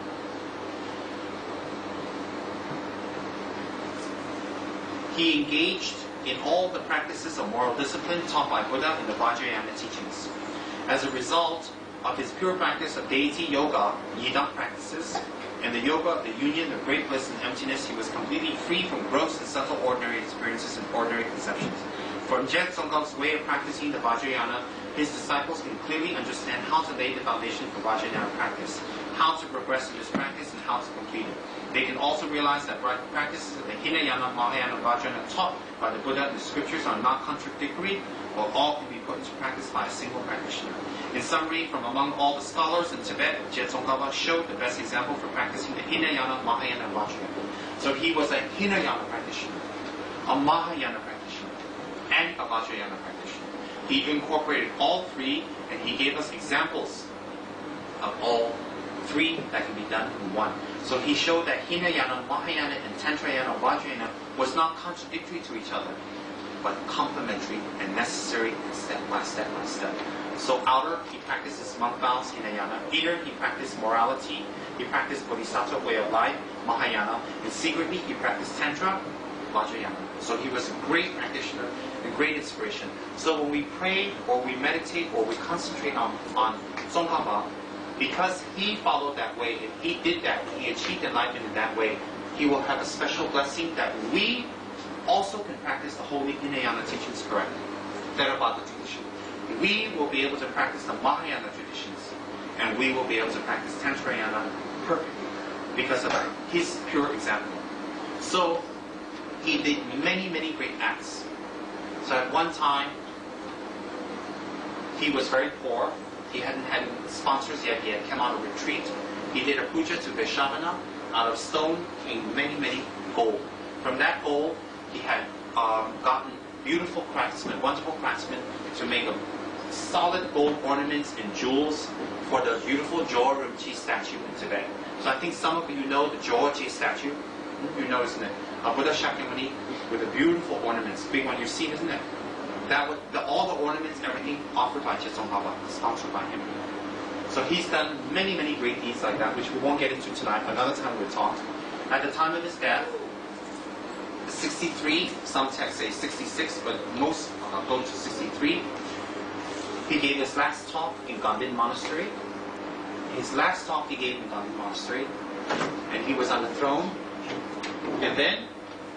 he engaged in all the practices of moral discipline taught by Buddha in the Vajrayana teachings. As a result of his pure practice of deity yoga, yidam practices, and the yoga of the union of great bliss and emptiness, he was completely free from gross and subtle ordinary experiences and ordinary conceptions. From Je Tsongkhapa's way of practicing the Vajrayana, his disciples can clearly understand how to lay the foundation for Vajrayana practice, how to progress in this practice, and how to complete it. They can also realize that practices of the Hinayana, Mahayana, Vajrayana taught by the Buddha and the scriptures are not contradictory, or all can be put into practice by a single practitioner. In summary, from among all the scholars in Tibet, Je Tsongkhapa showed the best example for practicing the Hinayana, Mahayana, and Vajrayana. So he was a Hinayana practitioner, a Mahayana practitioner, and a Vajrayana practitioner. He incorporated all three, and he gave us examples of all three that can be done in one. So he showed that Hinayana, Mahayana, and Tantrayana, Vajrayana was not contradictory to each other, but complementary and necessary step by step by step. So outer, he practices monk vows, Hinayana. Inner, he practiced morality. He practiced Bodhisattva way of life, Mahayana. And secretly, he practiced Tantra, Vajrayana. So he was a great practitioner and great inspiration. So when we pray or we meditate or we concentrate on, on Tsongkhapa, because he followed that way, if he did that, he achieved enlightenment in that way, he will have a special blessing that we also can practice the holy Hinayana teachings correctly. Theravada tradition. We will be able to practice the Mahayana traditions, and we will be able to practice Tantrayana perfectly because of his pure example. So he did many, many great acts. So at one time, he was very poor. He hadn't had sponsors yet. He had come out of retreat. He did a puja to Vaishnavana. Out of stone came many, many gold. From that gold, he had um, gotten beautiful craftsmen, wonderful craftsmen, to make a solid gold ornaments and jewels for the beautiful Johor Rinpoche statue in Tibet. So I think some of you know the Johor Rinpoche statue. You know, isn't it? A Buddha Shakyamuni with the beautiful ornaments, big one you've seen, isn't it? That would, the, all the ornaments, everything offered by Je Tsongkhapa, sponsored by him. So he's done many, many great deeds like that, which we won't get into tonight. Another time we'll talk. At the time of his death, sixty-three, some texts say sixty-six, but most uh, go to sixty-three. He gave his last talk in Gandhin Monastery. His last talk he gave in Gandhin Monastery, and he was on the throne. And then,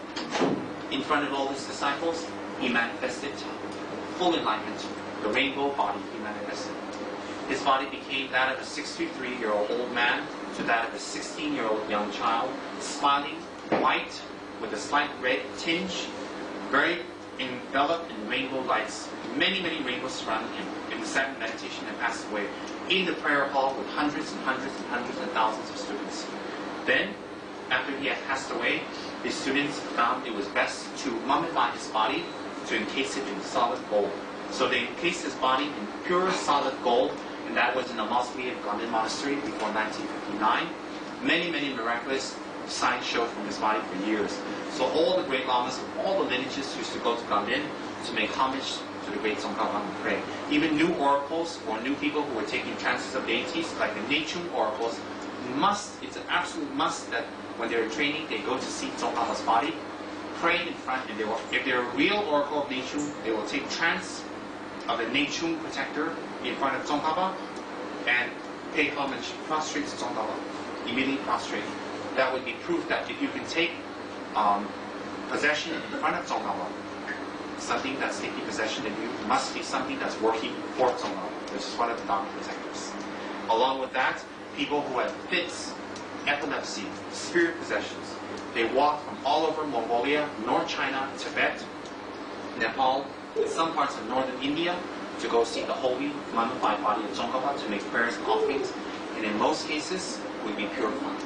in front of all his disciples, he manifested full enlightenment. The rainbow body he manifested. His body became that of a sixty-three-year-old old man to that of a sixteen-year-old young child, smiling, white, with a slight red tinge, very enveloped in rainbow lights. Many, many rainbows surrounding him. And he sat in meditation and passed away in the prayer hall with hundreds and hundreds and hundreds and thousands of students. Then, after he had passed away, his students found it was best to mummify his body, to encase it in solid gold. So they encased his body in pure solid gold, and that was in the mausoleum of Gandhin Monastery before nineteen fifty-nine. Many, many miraculous signs showed from his body for years. So all the great lamas of all the lineages used to go to Gandhin to make homage to the great Tsongkhapa and pray. Even new oracles or new people who were taking trances of deities, like the Nechung oracles, must, it's an absolute must that when they're training, they go to see Tsongkhapa's body, pray in front, and they will, if they're a real oracle of Nechung, they will take trance of the Nechung protector in front of Tsongkhapa and pay homage, prostrate to Tsongkhapa, immediately prostrate. That would be proof that if you can take um, possession in front of Tsongkhapa, something that's taking possession of you must be something that's working for Tsongkhapa, which is one of the Dharma protectors. Along with that, people who have fits, epilepsy, spirit possessions, they walk from all over Mongolia, North China, Tibet, Nepal, some parts of northern India to go see the holy mummified body of Tsongkhapa to make prayers and offerings, and in most cases would be purified.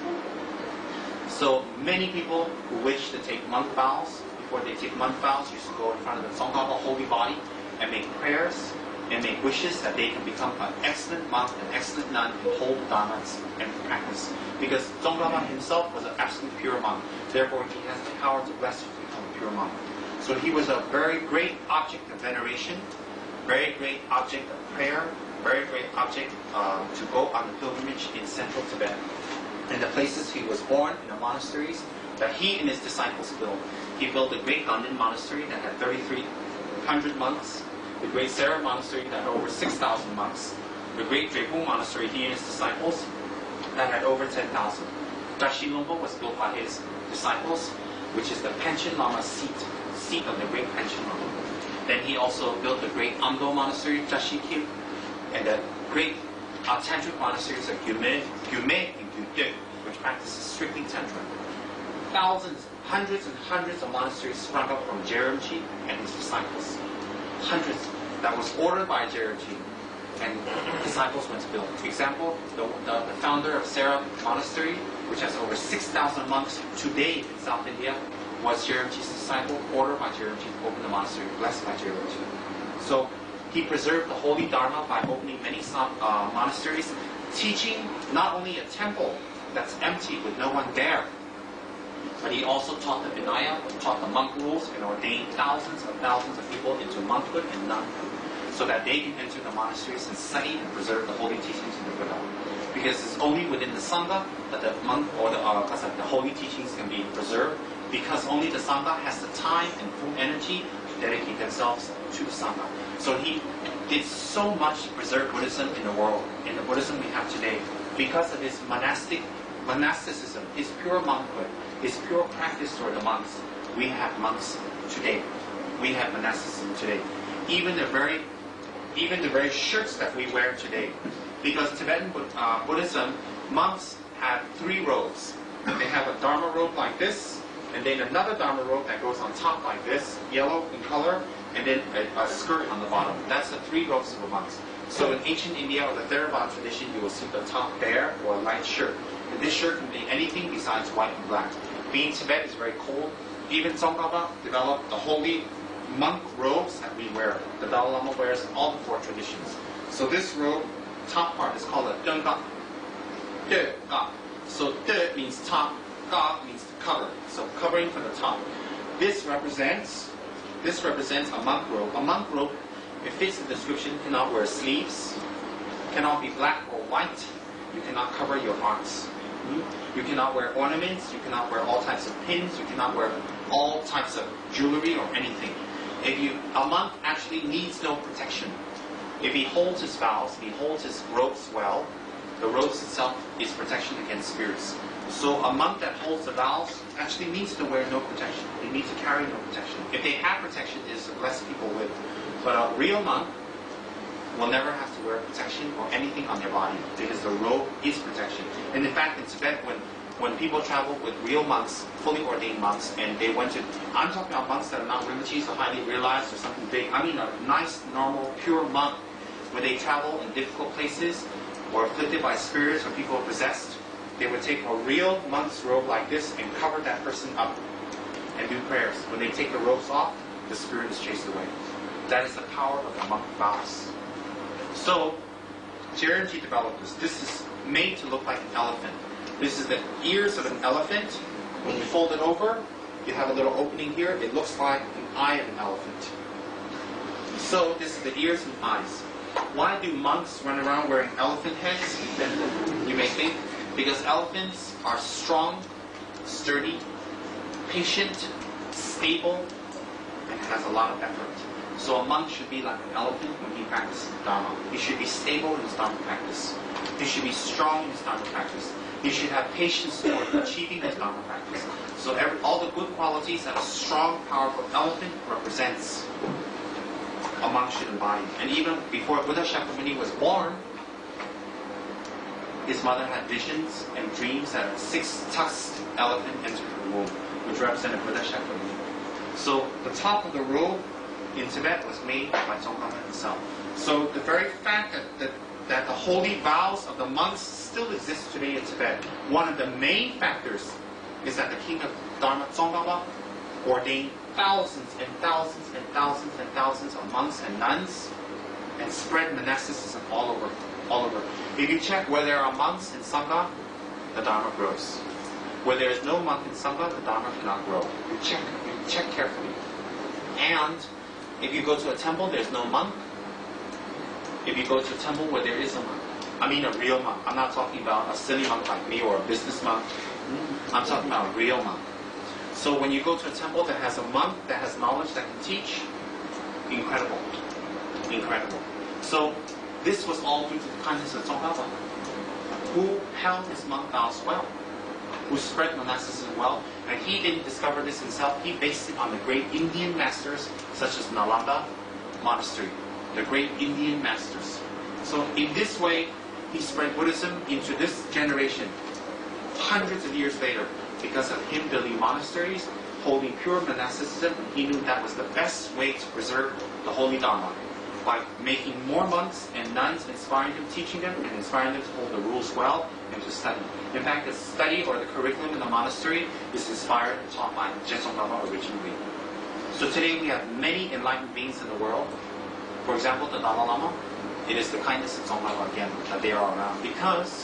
So many people who wish to take monk vows, before they take monk vows, used to go in front of the Tsongkhapa holy body and make prayers and make wishes that they can become an excellent monk, an excellent nun, and hold the dharmas and practice. Because Tsongkhapa himself was an absolute pure monk. Therefore, he has the power to bless you to become a pure monk. So he was a very great object of veneration, very great object of prayer, very great object uh, to go on the pilgrimage in central Tibet. And the places he was born, in the monasteries that he and his disciples built. He built the great Gandhin Monastery that had thirty-three hundred monks, the great Sera Monastery that had over six thousand monks, the great Drepung Monastery, he and his disciples, that had over ten thousand. Dashi Lumpa was built by his disciples, which is the Panchen Lama seat, seat of the great Panchen Lama. Then he also built the great Amdo monastery, Jashikyu, and the great uh, tantric monasteries of Gyume, Gyume and Gyude, which practices strictly tantra. Thousands, hundreds and hundreds of monasteries sprung up from Jeremchi and his disciples. Hundreds that was ordered by Jeremchi, and disciples went to build. For example, the, the, the founder of Sera Monastery, which has over six thousand monks today in South India, was Jeremchi's disciple, ordered by Jeremchi to open the monastery, blessed by Jeremchi. So he preserved the holy Dharma by opening many uh, monasteries, teaching not only a temple that's empty with no one there, but he also taught the Vinaya, taught the monk rules, and ordained thousands and thousands of people into monkhood and nunhood, so that they can enter the monasteries and study and preserve the holy teachings of the Buddha. Because it's only within the Sangha that the monk or the, uh, the holy teachings can be preserved, because only the Sangha has the time and full energy to dedicate themselves to the Sangha. So he did so much to preserve Buddhism in the world, in the Buddhism we have today, because of his monastic monasticism, his pure monkhood, his pure practice toward the monks. We have monks today. We have monasticism today. Even the very, even the very shirts that we wear today, because Tibetan uh, Buddhism, monks have three robes. They have a Dharma robe like this, and then another Dharma robe that goes on top like this, yellow in color, and then a, a skirt on the bottom. That's the three robes of the monks. So in ancient India or the Theravada tradition, you will see the top bare or a light shirt. And this shirt can be anything besides white and black. Being Tibet is very cold. Even Tsongkhapa developed the holy monk robes that we wear. The Dalai Lama wears all the four traditions. So this robe, top part, is called a Dengga. Dengga. So De means top, Ga means to cover. So covering from the top. This represents this represents a monk robe. A monk robe, it fits the description, cannot wear sleeves, cannot be black or white, you cannot cover your arms. You cannot wear ornaments, you cannot wear all types of pins, you cannot wear all types of jewelry or anything. If you, a monk actually needs no protection. If he holds his vows, if he holds his robes well, the robes itself is protection against spirits. So a monk that holds the vows actually needs to wear no protection. They need to carry no protection. If they have protection, it is to bless people with. But a real monk will never have to wear protection or anything on their body, because the robe is protection. And in fact, in Tibet, when, when people travel with real monks, fully ordained monks, and they went to, I'm talking about monks that are not Rinpoches or highly realized or something big. I mean a nice, normal, pure monk, where they travel in difficult places, or afflicted by spirits, or people are possessed. They would take a real monk's robe like this and cover that person up and do prayers. When they take the robes off, the spirit is chased away. That is the power of the monk vows. So, Jeremchi developed this. This is made to look like an elephant. This is the ears of an elephant. When you fold it over, you have a little opening here. It looks like an eye of an elephant. So, this is the ears and eyes. Why do monks run around wearing elephant heads? You may think. Because elephants are strong, sturdy, patient, stable, and has a lot of effort. So a monk should be like an elephant when he practices Dharma. He should be stable in his Dharma practice. He should be strong in his Dharma practice. He should have patience for achieving his Dharma practice. So every, all the good qualities that a strong, powerful elephant represents, a monk should embody. And even before Buddha Shakyamuni was born, his mother had visions and dreams that a six-tusked elephant entered her womb, which represented Buddha Shakyamuni. So the top of the robe in Tibet was made by Tsongkhapa himself. So the very fact that, that, that the holy vows of the monks still exist today in Tibet, one of the main factors is that the king of Dharma, Tsongkhapa, ordained thousands and thousands and thousands and thousands of monks and nuns and spread monasticism all over. All over. If you check where there are monks in Sangha, the Dharma grows. Where there is no monk in Sangha, the Dharma cannot grow. You check, you check carefully. And if you go to a temple, there's no monk. If you go to a temple where there is a monk, I mean a real monk. I'm not talking about a silly monk like me or a business monk. I'm talking about a real monk. So when you go to a temple that has a monk that has knowledge that can teach, incredible. Incredible. So this was all due to the kindness of Tsongkhapa, who held his monk vows well. who spread monasticism well. And he didn't discover this himself. He based it on the great Indian masters, such as Nalanda Monastery, the great Indian masters. So in this way, he spread Buddhism into this generation, hundreds of years later, because of him building monasteries, holding pure monasticism. He knew that was the best way to preserve the holy Dharma, by making more monks and nuns, inspiring them, teaching them, and inspiring them to hold the rules well and to study. In fact, the study or the curriculum in the monastery is inspired and taught by Tsongkhapa originally. So today we have many enlightened beings in the world. For example, the Dalai Lama. It is the kindness of Tsongkhapa again that they are around, because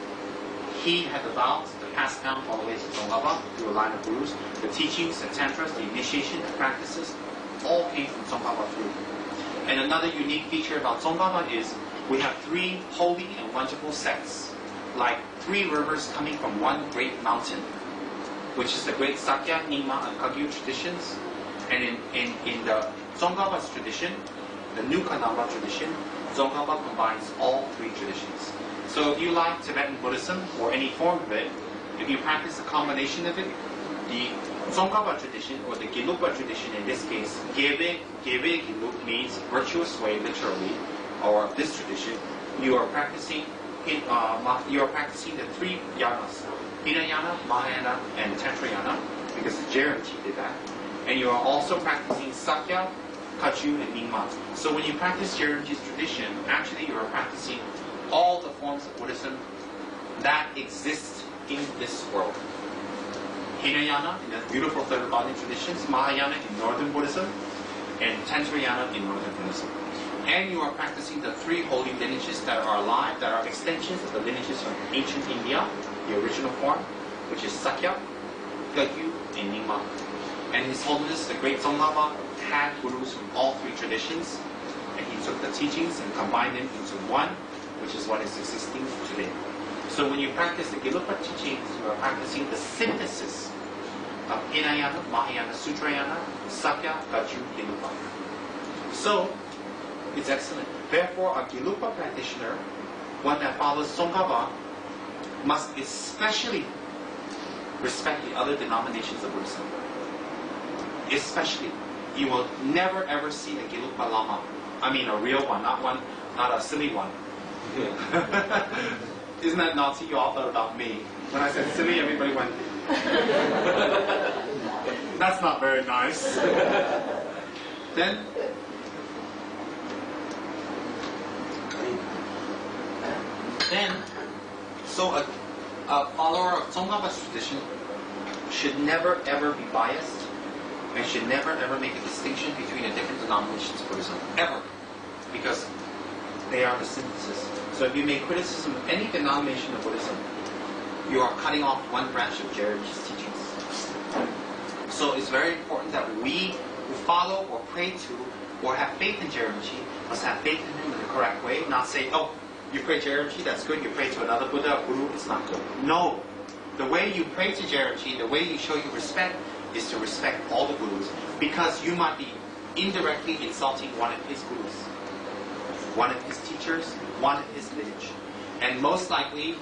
he had the vow to pass down all the way to Tsongkhapa through a line of gurus. The teachings, the tantras, the initiation, the practices, all came from Tsongkhapa through. And another unique feature about Tsongkhapa is we have three holy and wonderful sects, like three rivers coming from one great mountain, which is the great Sakya, Nyingma, and Kagyu traditions. And in, in, in the Tsongkhapa's tradition, the new Kadamba tradition, Tsongkhapa combines all three traditions. So if you like Tibetan Buddhism or any form of it, if you practice a combination of it, the Tsongkhapa tradition, or the Gelugpa tradition in this case, Gebe, Gebe Gelug means virtuous way, literally, or this tradition, you are practicing in, uh, you are practicing the three yanas, Hinayana, Mahayana, and Tantrayana, because the Jeremchi did that. And you are also practicing Sakya, Kagyu, and Nyingma. So when you practice Jeremchi's tradition, actually you are practicing all the forms of Buddhism that exist in this world. Hinayana in the beautiful third body traditions, Mahayana in northern Buddhism, and Tantrayana in northern Buddhism. And you are practicing the three holy lineages that are alive, that are extensions of the lineages from ancient India, the original form, which is Sakya, Kagyu, and Nyingma. And His Holiness, the Great Tsongkhapa, had gurus from all three traditions, and he took the teachings and combined them into one, which is what is existing today. So when you practice the Gelugpa teachings, you are practicing the synthesis of Hinayana, Mahayana, Sutrayana, Sakya, Kagyu, Gelugpa. So, it's excellent. Therefore, a Gelugpa practitioner, one that follows Tsongkhapa, must especially respect the other denominations of Buddhism. Especially. You will never ever see a Gelugpa Lama. I mean a real one, not one, not a silly one. Isn't that naughty? You all thought about me. When I said silly, everybody went, that's not very nice. Then, then, so a, a follower of Tsongkhapa's tradition should never ever be biased, and should never ever make a distinction between the different denominations of Buddhism, ever, because they are the synthesis. So if you make criticism of any denomination of Buddhism, you are cutting off one branch of Jeremchi's teachings. So it's very important that we who follow or pray to or have faith in Jeremchi must have faith in him in the correct way, not say, oh, you pray Jeremchi, that's good, you pray to another Buddha, Guru, it's not good. No. The way you pray to Jeremchi, the way you show your respect, is to respect all the gurus, because you might be indirectly insulting one of his gurus, one of his teachers, one of his lineage. And most likely,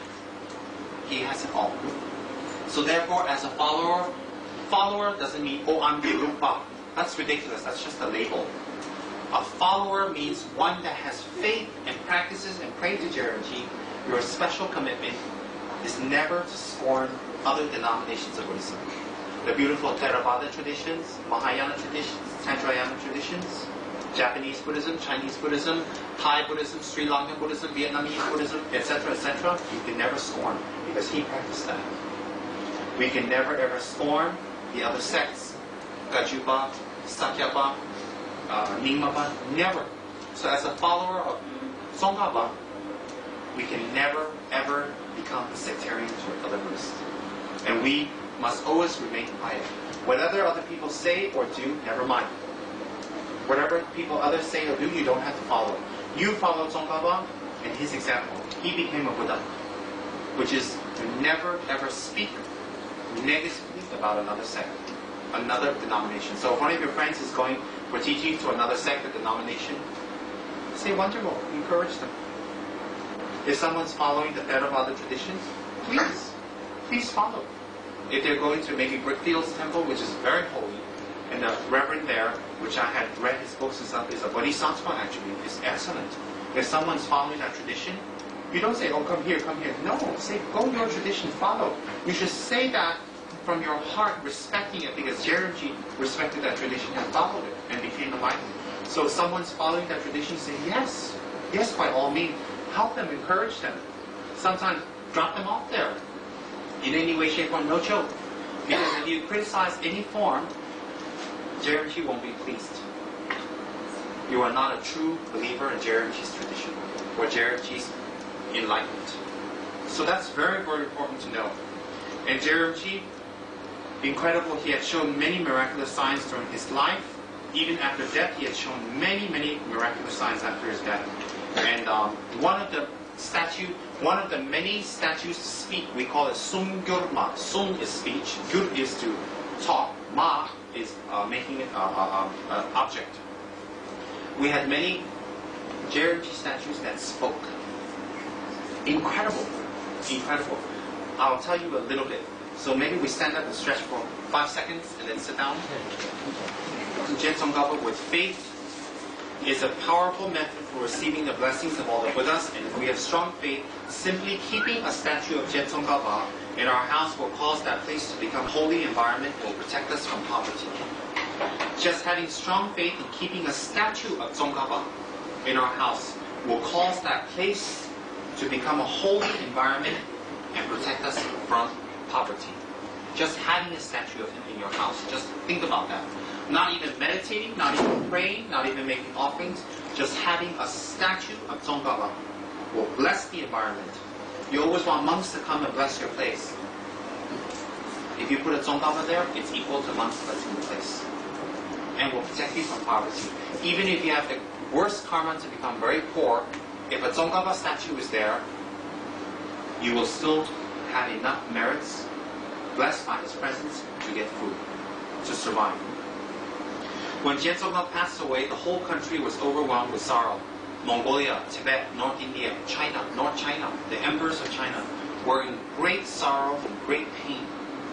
he has it all. So therefore, as a follower, follower doesn't mean, oh, I'm Gelugpa. That's ridiculous. That's just a label. A follower means one that has faith and practices and prays to Jeremchi. Your special commitment is never to scorn other denominations of Buddhism. The beautiful Theravada traditions, Mahayana traditions, Tantrayana traditions, Japanese Buddhism, Chinese Buddhism, Thai Buddhism, Sri Lankan Buddhism, Vietnamese Buddhism, et cetera, et cetera. You can never scorn, because he practiced that. We can never ever scorn the other sects, Gajupa, Sakyapa, uh, Nyingmapa, never. So as a follower of Tsongkhapa, we can never ever become sectarians with other Buddhists. And we must always remain quiet. Whatever other people say or do, never mind. Whatever people others say or do, you don't have to follow. You follow Tsongkhapa and his example. He became a Buddha, which is to never ever speak negatively about another sect, another denomination. So if one of your friends is going for teaching to another sect or denomination, say wonderful, encourage them. If someone's following the Theravada traditions, please, please follow. if they're going to maybe Brickfields Temple, which is very holy, and the reverend there, which I had read his books and stuff, is a bodhisattva actually, is excellent. If someone's following that tradition, you don't say, oh, come here, come here. No, say, go your tradition, follow. You should say that from your heart, respecting it, because Jeremji respected that tradition and followed it and became enlightened. So if someone's following that tradition, say, yes, yes, by all means. Help them, encourage them. Sometimes drop them off there. In any way, shape, or no joke. Because if you criticize any form, Jeremji won't be pleased. You are not a true believer in Jeremji's tradition or Jeremji's enlightenment. So that's very, very important to know. And Jeremji, incredible, he had shown many miraculous signs during his life. Even after death, he had shown many, many miraculous signs after his death. And um, one of the statue, one of the many statues to speak, we call it Sung Gyurma. Sung is speech, Gyur is to talk, Ma is uh, making it an uh, uh, uh, object. We had many Jeremji statues that spoke. Incredible, incredible. I'll tell you a little bit. So maybe we stand up and stretch for five seconds and then sit down. Jetsongaba with faith is a powerful method for receiving the blessings of all the Buddhas, and if we have strong faith, simply keeping a statue of Jetsongaba in our house will cause that place to become a holy environment, will protect us from poverty. Just having strong faith in keeping a statue of Tsongkhapa in our house will cause that place to become a holy environment and protect us from poverty. Just having a statue of him in your house, just think about that. Not even meditating, not even praying, not even making offerings, just having a statue of Tsongkhapa will bless the environment. You always want monks to come and bless your place. If you put a Tsongkhapa there, it's equal to monks blessing the place. And will protect you from poverty. Even if you have the worst karma to become very poor, if a Tsongkhapa statue is there, you will still have enough merits, blessed by his presence, to get food, to survive. When Jetsongkhapa passed away, the whole country was overwhelmed with sorrow. Mongolia, Tibet, North India, China, North China, the emperors of China were in great sorrow and great pain.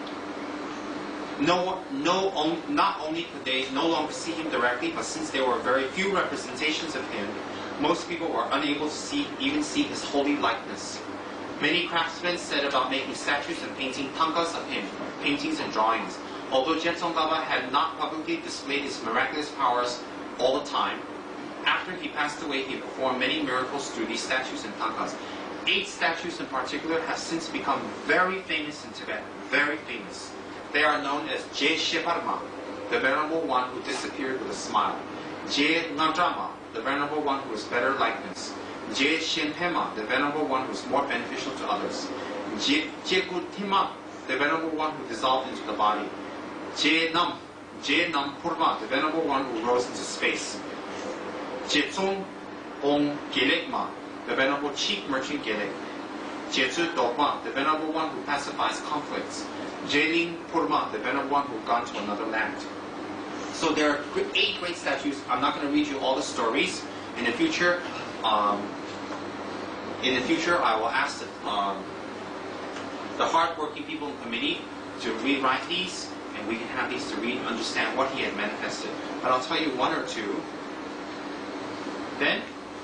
No, no, on, not only could they no longer see him directly, but since there were very few representations of him, most people were unable to see, even see his holy likeness. Many craftsmen set about making statues and painting tankas of him, paintings and drawings. Although Jetsongkhapa had not publicly displayed his miraculous powers all the time, after he passed away, he performed many miracles through these statues and tankas. Eight statues in particular have since become very famous in Tibet, very famous. They are known as Je Sheparma, the Venerable One who disappeared with a smile. Je Nandrama, the Venerable One who is better likeness. Je Shenpema, the Venerable One who is more beneficial to others. Je Kutima, the Venerable One who dissolved into the body. Je Nam, Je Nam Purma, the Venerable One who rose into space. Je Tsung Ong Gelekma, the Venerable Chief Merchant Gelek. Je Tsu Dokma, the Venerable One who pacifies conflicts. Jeling Purma, the Venerable One who gone to another land. So there are eight great statues. I'm not going to read you all the stories. In the future, um, in the future, I will ask the, um, the hard-working people in the committee to rewrite these, and we can have these to read and understand what he had manifested. But I'll tell you one or two. Then,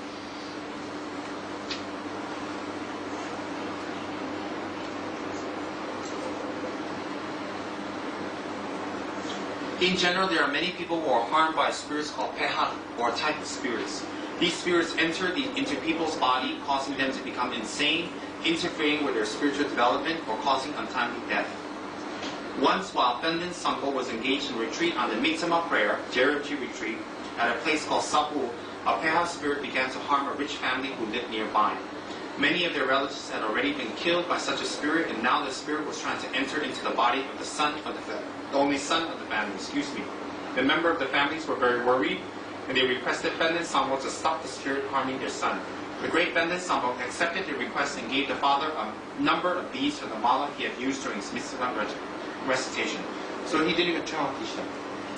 in general, there are many people who are harmed by spirits called peha, or a type of spirits. These spirits enter the, into people's body, causing them to become insane, interfering with their spiritual development, or causing untimely death. Once, while Fenden Sangpo was engaged in retreat on the Midsummer prayer, Jeremji retreat, at a place called Sapu, a peha spirit began to harm a rich family who lived nearby. Many of their relatives had already been killed by such a spirit, and now the spirit was trying to enter into the body of the son of the family. The only son of the family, excuse me. The member of the families were very worried, and they requested Fenden Sangpo to stop the spirit harming their son. The great Fenden Sangpo accepted the request and gave the father a number of beads from the mala he had used during his mystical recitation. So he didn't even turn on Krishna.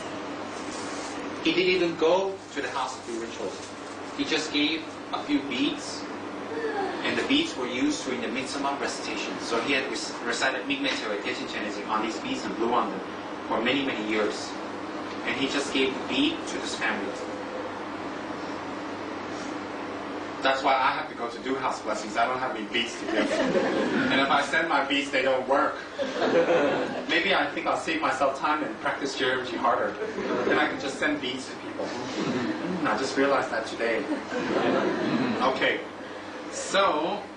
He didn't even go to the house to do rituals. He just gave a few beads And the beads were used during the midsummer recitation. So he had recited Migmetere Techen Chenezi on these beads and blew on them for many, many years. And he just gave the bead to this family. That's why I have to go to do house blessings. I don't have any beads to give. And if I send my beads, they don't work. Maybe I think I'll save myself time and practice Geometry harder. Then I can just send beads to people. I just realized that today. Okay. So,